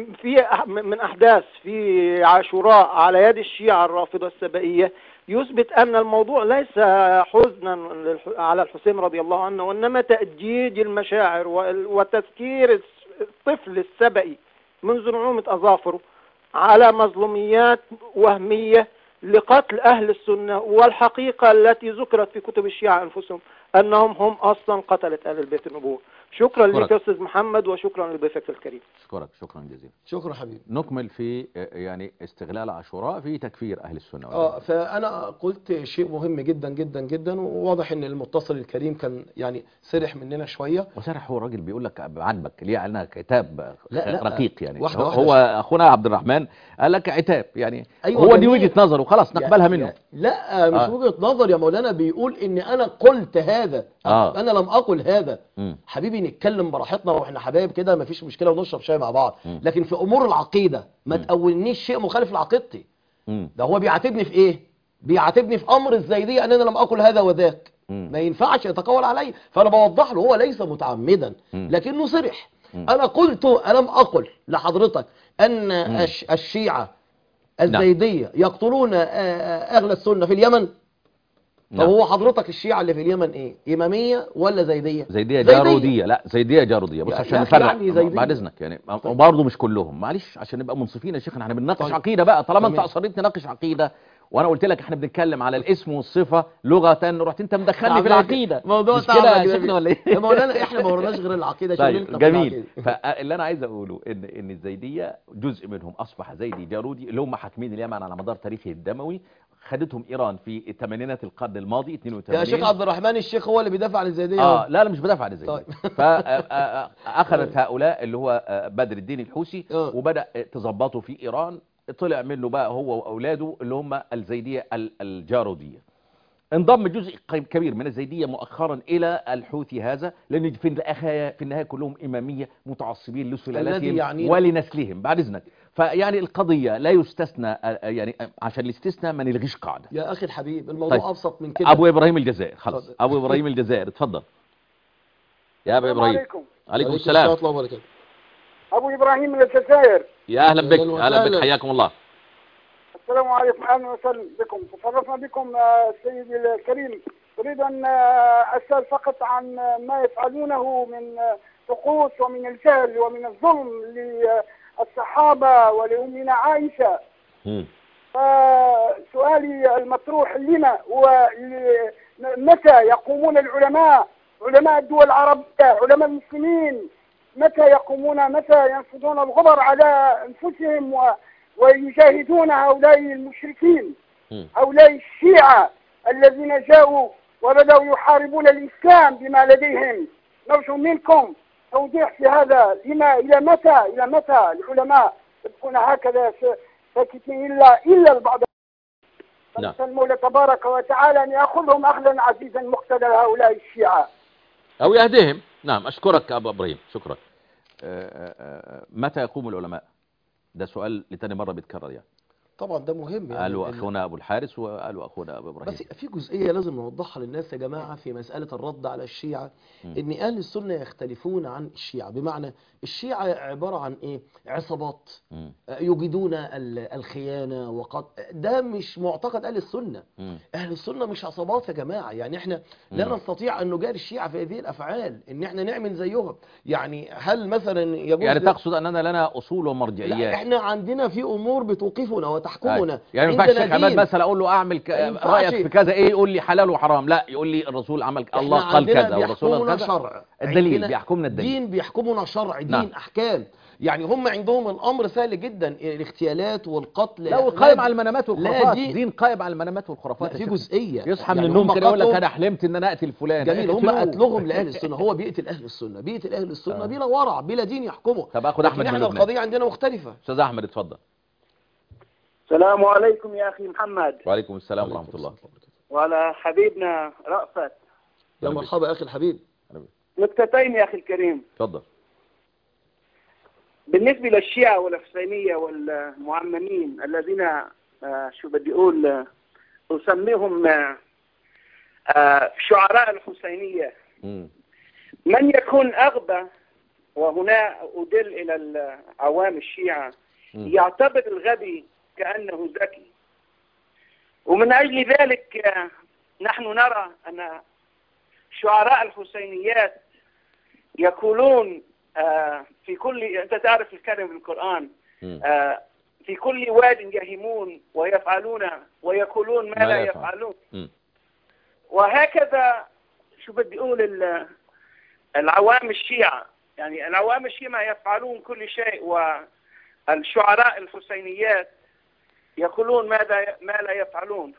من أحداث في عاشوراء على يد الشيعة الرافضة السبائية يثبت أن الموضوع ليس حزنا على الحسين رضي الله عنه، وإنما تأجيج المشاعر وتذكير الطفل السبئي منذ نعومة أظافره على مظلوميات وهمية لقتل أهل السنة، والحقيقة التي ذكرت في كتب الشيعة أنفسهم أنهم هم أصلا قتلت أهل البيت النبوة. شكرا لك أستاذ محمد، وشكرا لضيفك الكريم. شكرا جزيلا. شكرا حبيبي. نكمل في يعني استغلال عاشوراء في تكفير أهل السنة. فأنا قلت شيء مهم جدا جدا جدا، وواضح ان المتصل الكريم كان يعني سرح مننا شوية. وسرح هو الراجل بيقول لك عاتبك ليه؟ علينا كتاب رقيق يعني. واحدة هو أخونا عبد الرحمن قال لك عتاب يعني. أيوة هو دي وجهة نظره وخلاص نقبلها منه. لا مش وجهة نظر يا مولانا، بيقول ان انا قلت هذا. انا لم اقل هذا. حبيبي نتكلم براحتنا واحنا حبايب كده، مفيش مشكلة، ونشرب شاي مع بعض. لكن في امور العقيدة ما تقولنيش شيء مخالف لعقيدتي. ده هو بيعاتبني في ايه؟ بيعاتبني في امر الزيدية ان انا لم اقل هذا وذاك. ما ينفعش يتقول علي، فانا بوضح له هو ليس متعمدا لكنه صرح. انا قلت الم اقل لحضرتك ان الشيعة الزيدية يقتلون اهل السنة في اليمن؟ طب هو حضرتك الشيعة اللي في اليمن ايه؟ إمامية ولا زيدية؟ زيدية جارودية. لا زيدية جارودية. بص عشان نفرق يعني بعد اذنك يعني برضه مش كلهم، معلش عشان نبقى منصفين يا شيخنا. احنا بنناقش عقيدة بقى، طالما انت اصريت نناقش عقيدة وانا قلت لك احنا بنتكلم على الاسم والصفة لغة، رحت انت مدخلني في العقيدة. موضوع كده يا شيخنا ولا ايه؟ يا مولانا احنا ما ورناش غير العقيدة. طيب جميل. فاللي انا عايز اقوله ان الزيدية جزء منهم اصبح زيدي جارودي، اللي هم حاكمين اليمن على مدار تاريخه الدموي. خدتهم ايران في الثمانينات القرن الماضي 82. يا شيخ عبد الرحمن الشيخ هو اللي بيدافع عن الزيدية. لا مش بدافع عن الزيدية. طيب. فاخذت هؤلاء اللي هو بدر الدين الحوثي وبدأ تظبطه في ايران. طلع منه بقى هو واولاده اللي هم الزيدية الجارودية. انضم جزء كبير من الزيدية مؤخرا الى الحوثي هذا، لان في النهاية كلهم امامية متعصبين لسلالتهم يعني ولنسلهم بعد اذنك. فيعني القضية لا يستثنى، يعني عشان الاستثناء ما نلغيش قاعدة. يا اخي الحبيب الموضوع طيب. ابسط من كده. ابو ابراهيم الجزائر خلاص. ابو ابراهيم الجزائر اتفضل يا ابو ابراهيم. عليكم السلام ورحمة الله وبركاته. ابو ابراهيم من الجزائر. يا اهلا بك. اهلا بك، حياكم الله. السلام عليكم، اهلا وسهلا بكم. تشرفنا بكم سيدي الكريم. اريد ان اسال فقط عن ما يفعلونه من طقوس ومن الجهل ومن الظلم للصحابه ولامنا عائشه. سؤالي المطروح لما ومتى يقومون العلماء، علماء الدول العربيه، علماء المسلمين، متى يقومون، متى ينفضون الغبر على انفسهم ويجاهدون هؤلاء المشركين، هؤلاء الشيعة الذين جاءوا وبدأوا يحاربون الإسلام بما لديهم. نرجو منكم توضيح في هذا. إلى متى العلماء يبقون هكذا ساكتين إلا البعض؟ نسأل المولى تبارك وتعالى أن يأخذهم أخذا عزيزا مقتدى هؤلاء الشيعة أو يهديهم. نعم أشكرك أبو إبراهيم، شكرا. متى يقوم العلماء؟ ده سؤال لتاني مرة بيتكرر يعني. طبعا ده مهم يعني. قالوا أخونا أبو الحارث وقالوا أخونا أبو إبراهيم. بس في جزئية لازم نوضحها للناس يا جماعة في مسألة الرد على الشيعة، ان اهل السنة يختلفون عن الشيعة. بمعنى الشيعة عبارة عن ايه؟ عصابات يجيدون الخيانة ده مش معتقد اهل السنة. اهل السنة مش عصابات يا جماعة. يعني احنا لا نستطيع ان نجاري الشيعة في هذه الافعال، ان احنا نعمل زيهم. يعني هل مثلا يجوز يعني تقصد اننا لنا اصول لا، ومرجعيات؟ احنا عندنا في امور بتوقفنا وتحكمنا. يعني ما ينفعش الشيخ عماد دين. مثلا اقول له اعمل رايك في كذا ايه، يقول لي حلال وحرام، لا يقول لي الرسول عمل الله قال كذا والرسول قال كذا. شرع. الدليل بيحكمنا، الدليل دين بيحكمنا شرع، دين نعم. احكام. يعني هم عندهم الامر سهل جدا، الاغتيالات والقتل لا قائم على المنامات والخرافات. دين قائم على المنامات والخرافات. في جزئيه يصحى من النوم كده يقول لك انا حلمت ان انا اقتل فلان. جميل. هم قتلهم لاهل السنه، هو بيقتل اهل السنه، بيقتل اهل السنه بلا ورع بلا دين يحكمه. طب اخد احمد من احنا القضيه عندنا مختلفه. استاذ احمد اتفضل. السلام عليكم يا اخي محمد. وعليكم السلام ورحمه الله. وعلى حبيبنا رأفت. يا مرحبا اخي الحبيب. نقطتين يا اخي الكريم. اتفضل. بالنسبة للشيعة والحسينية والمعممين الذين شو بدي أقول أسميهم شعراء الحسينية، من يكون أغبى، وهنا أدل إلى عوام الشيعة، يعتبر الغبي كأنه ذكي. ومن أجل ذلك نحن نرى أن شعراء الحسينيات يقولون في كل، أنت تعرف الكلمة في القرآن، في كل واد يهيمون ويفعلون ويقولون ما لا يفعلون. وهكذا شو بدي أقول العوام الشيعة، يعني العوام الشيعة يفعلون كل شيء، والشعراء الحسينيات يقولون ما لا يفعلون.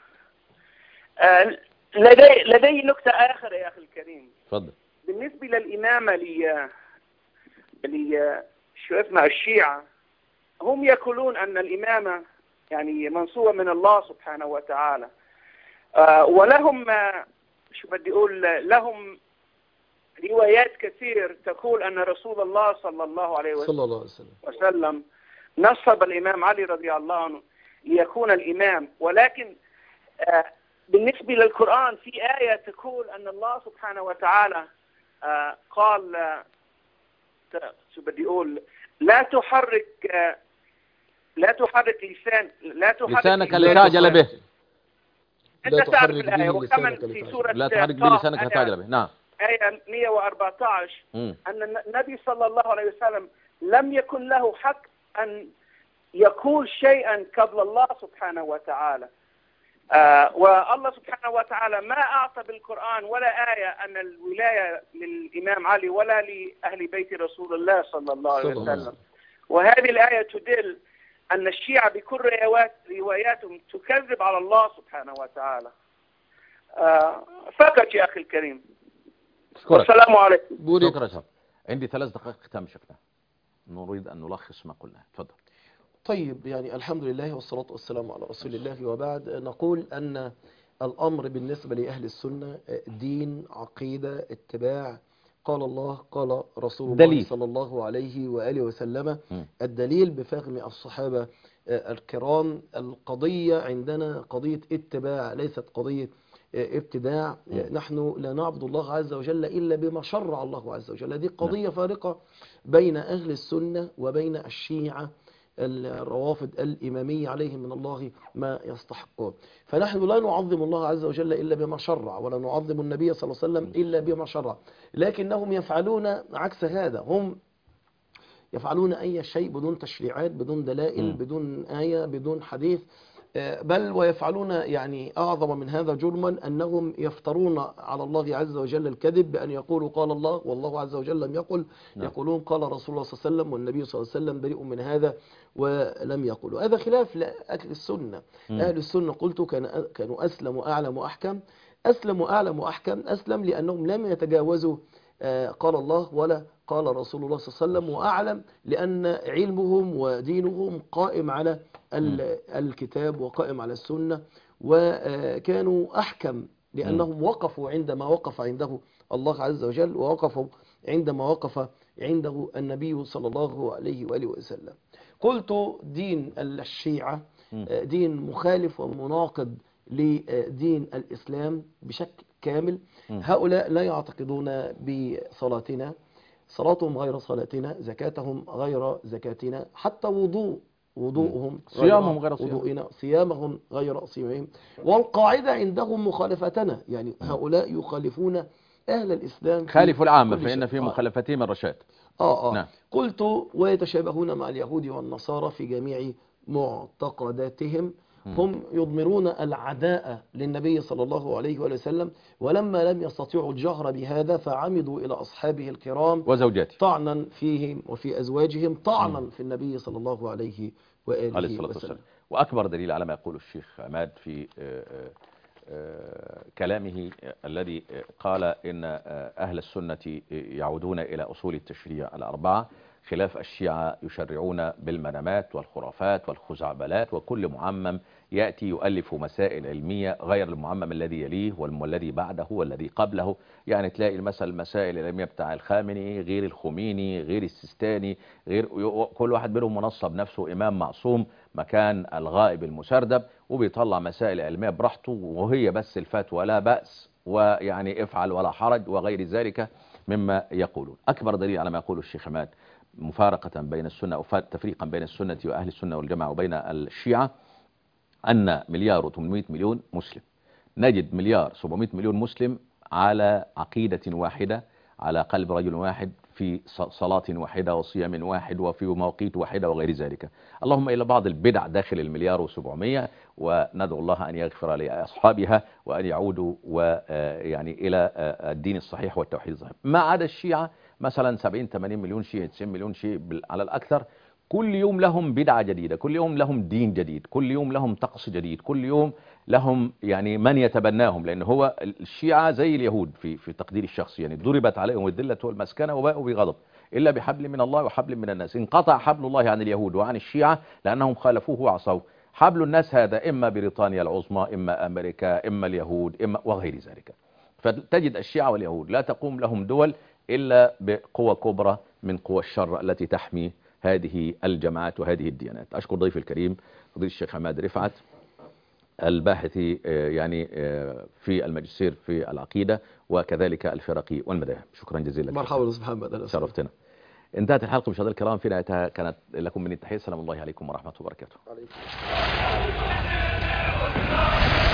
لدي نكتة آخر يا أخي الكريم. تفضل. بالنسبة للإمامة اللي شو اسمها الشيعة، هم يقولون أن الإمامة يعني منصوبة من الله سبحانه وتعالى، ولهم شو بدي أقول لهم روايات كثير تقول أن رسول الله صلى الله عليه وسلم نصب الإمام علي رضي الله عنه ليكون الإمام. ولكن بالنسبة للقرآن في آية تقول أن الله سبحانه وتعالى قال شو بدي أقول لا تحرك لسانك لتعجل به. أنت تعرف الآية. وكمان في سورة لا تحرك بلسانك لتعجل به. نعم. آية 114 أن النبي صلى الله عليه وسلم لم يكن له حق أن يقول شيئا قبل الله سبحانه وتعالى. والله سبحانه وتعالى ما أعطى بالقرآن ولا آية أن الولاية للإمام علي ولا لأهل بيت رسول الله صلى الله عليه وسلم. وهذه الآية تدل أن الشيعة بكل رواياتهم تكذب على الله سبحانه وتعالى. فقط يا أخي الكريم. السلام عليكم. شكرا. عندي 3 دقائق ختام شكرا. نريد أن نلخص ما قلنا. تفضل. طيب، يعني الحمد لله والصلاة والسلام على رسول الله، وبعد نقول أن الأمر بالنسبة لأهل السنة دين، عقيدة، اتباع. قال الله قال رسول الله صلى الله عليه وآله وسلم. الدليل بفهم الصحابة الكرام. القضية عندنا قضية اتباع، ليست قضية ابتداع. نحن لا نعبد الله عز وجل إلا بما شرع الله عز وجل. هذه قضية فارقة بين أهل السنة وبين الشيعة الروافض الإمامية عليهم من الله ما يستحقون. فنحن لا نعظم الله عز وجل إلا بما شرع، ولا نعظم النبي صلى الله عليه وسلم إلا بما شرع. لكنهم يفعلون عكس هذا. هم يفعلون أي شيء بدون تشريعات، بدون دلائل، بدون آية، بدون حديث. بل ويفعلون يعني أعظم من هذا جرما، أنهم يفترون على الله عز وجل الكذب بأن يقولوا قال الله والله عز وجل لم يقل. يقولون قال رسول الله صلى الله عليه وسلم والنبي صلى الله عليه وسلم بريء من هذا ولم يقولوا. هذا خلاف لأهل السنة. أهل السنة قلت كانوا أسلم وأعلم وأحكم. أسلم وأعلم وأحكم. أسلم لأنهم لم يتجاوزوا قال الله ولا قال رسول الله صلى الله عليه وسلم، وأعلم لأن علمهم ودينهم قائم على الكتاب وقائم على السنة، وكانوا أحكم لأنهم وقفوا عندما وقف عنده الله عز وجل، ووقفوا عندما وقف عنده النبي صلى الله عليه وآله وسلم. قلت دين الشيعة دين مخالف ومناقض لدين الإسلام بشكل كامل. هؤلاء لا يعتقدون بصلاتنا، صلاتهم غير صلاتنا، زكاتهم غير زكاتنا، حتى وضوءهم صيامهم غير وضوئنا، صيامهم غير صيامهم. والقاعدة عندهم مخالفتنا، يعني هؤلاء يخالفون أهل الإسلام، خالفوا العامة فإن في مخالفتهم الرشاد. نعم. قلت ويتشابهون مع اليهود والنصارى في جميع معتقداتهم. هم يضمرون العداء للنبي صلى الله عليه وسلم، ولما لم يستطيعوا الجهر بهذا فعمدوا إلى أصحابه الكرام وزوجاته طعنا فيهم وفي أزواجهم، طعنا في النبي صلى الله عليه وآله وسلم. وأكبر دليل على ما يقول الشيخ عماد في كلامه الذي قال إن أهل السنة يعودون إلى أصول التشريع الأربعة، خلاف الشيعة يشرعون بالمنامات والخرافات والخزعبلات، وكل معمم يأتي يؤلف مسائل علمية غير المعمم الذي يليه والذي بعده والذي قبله. يعني تلاقي المسائل العلمية بتاع الخامنئي غير الخميني غير السيستاني غير، كل واحد منهم منصب نفسه إمام معصوم مكان الغائب المسردب، وبيطلع مسائل علمية براحته، وهي بس الفتوى لا بأس، ويعني افعل ولا حرج وغير ذلك مما يقولون. أكبر دليل على ما يقول الشيخ عماد مفارقة بين السنة أو تفريقا بين السنة وأهل السنة والجماعة وبين الشيعة أن 1,800,000,000 مسلم، نجد 1,700,000,000 مسلم على عقيدة واحدة، على قلب رجل واحد، في صلاة واحدة وصيام واحد وفي مواقيت واحدة وغير ذلك. اللهم إلى بعض البدع داخل 1,700,000,000، وندعو الله أن يغفر لأصحابها وأن يعودوا ويعني إلى الدين الصحيح والتوحيد الصحيح. ما عدا الشيعة مثلا 70-80 مليون شيعي، 90 مليون شيعي على الأكثر، كل يوم لهم بدعة جديدة، كل يوم لهم دين جديد، كل يوم لهم طقس جديد، كل يوم لهم يعني من يتبناهم، لأن هو الشيعة زي اليهود في تقدير الشخص، يعني ضربت عليهم الذلة والمسكنة وباءوا بغضب إلا بحبل من الله وحبل من الناس. انقطع حبل الله عن اليهود وعن الشيعة لأنهم خالفوه وعصوه. حبل الناس هذا إما بريطانيا العظمى، إما أمريكا، إما اليهود، إما وغير ذلك. فتجد الشيعة واليهود لا تقوم لهم دول إلا بقوة كبرى من قوى الشر التي تحمي هذه الجماعات وهذه الديانات. أشكر ضيفي الكريم فضيلة الشيخ عماد رفعت، الباحث يعني في الماجستير في العقيدة وكذلك الفرقي والمذاهب. شكرا جزيلا لك. مرحبا أستاذ محمد، شرفتنا. انتهت الحلقة مشاهدينا الكرام، في نهايتها كانت لكم مني التحية. السلام الله عليكم ورحمة الله وبركاته.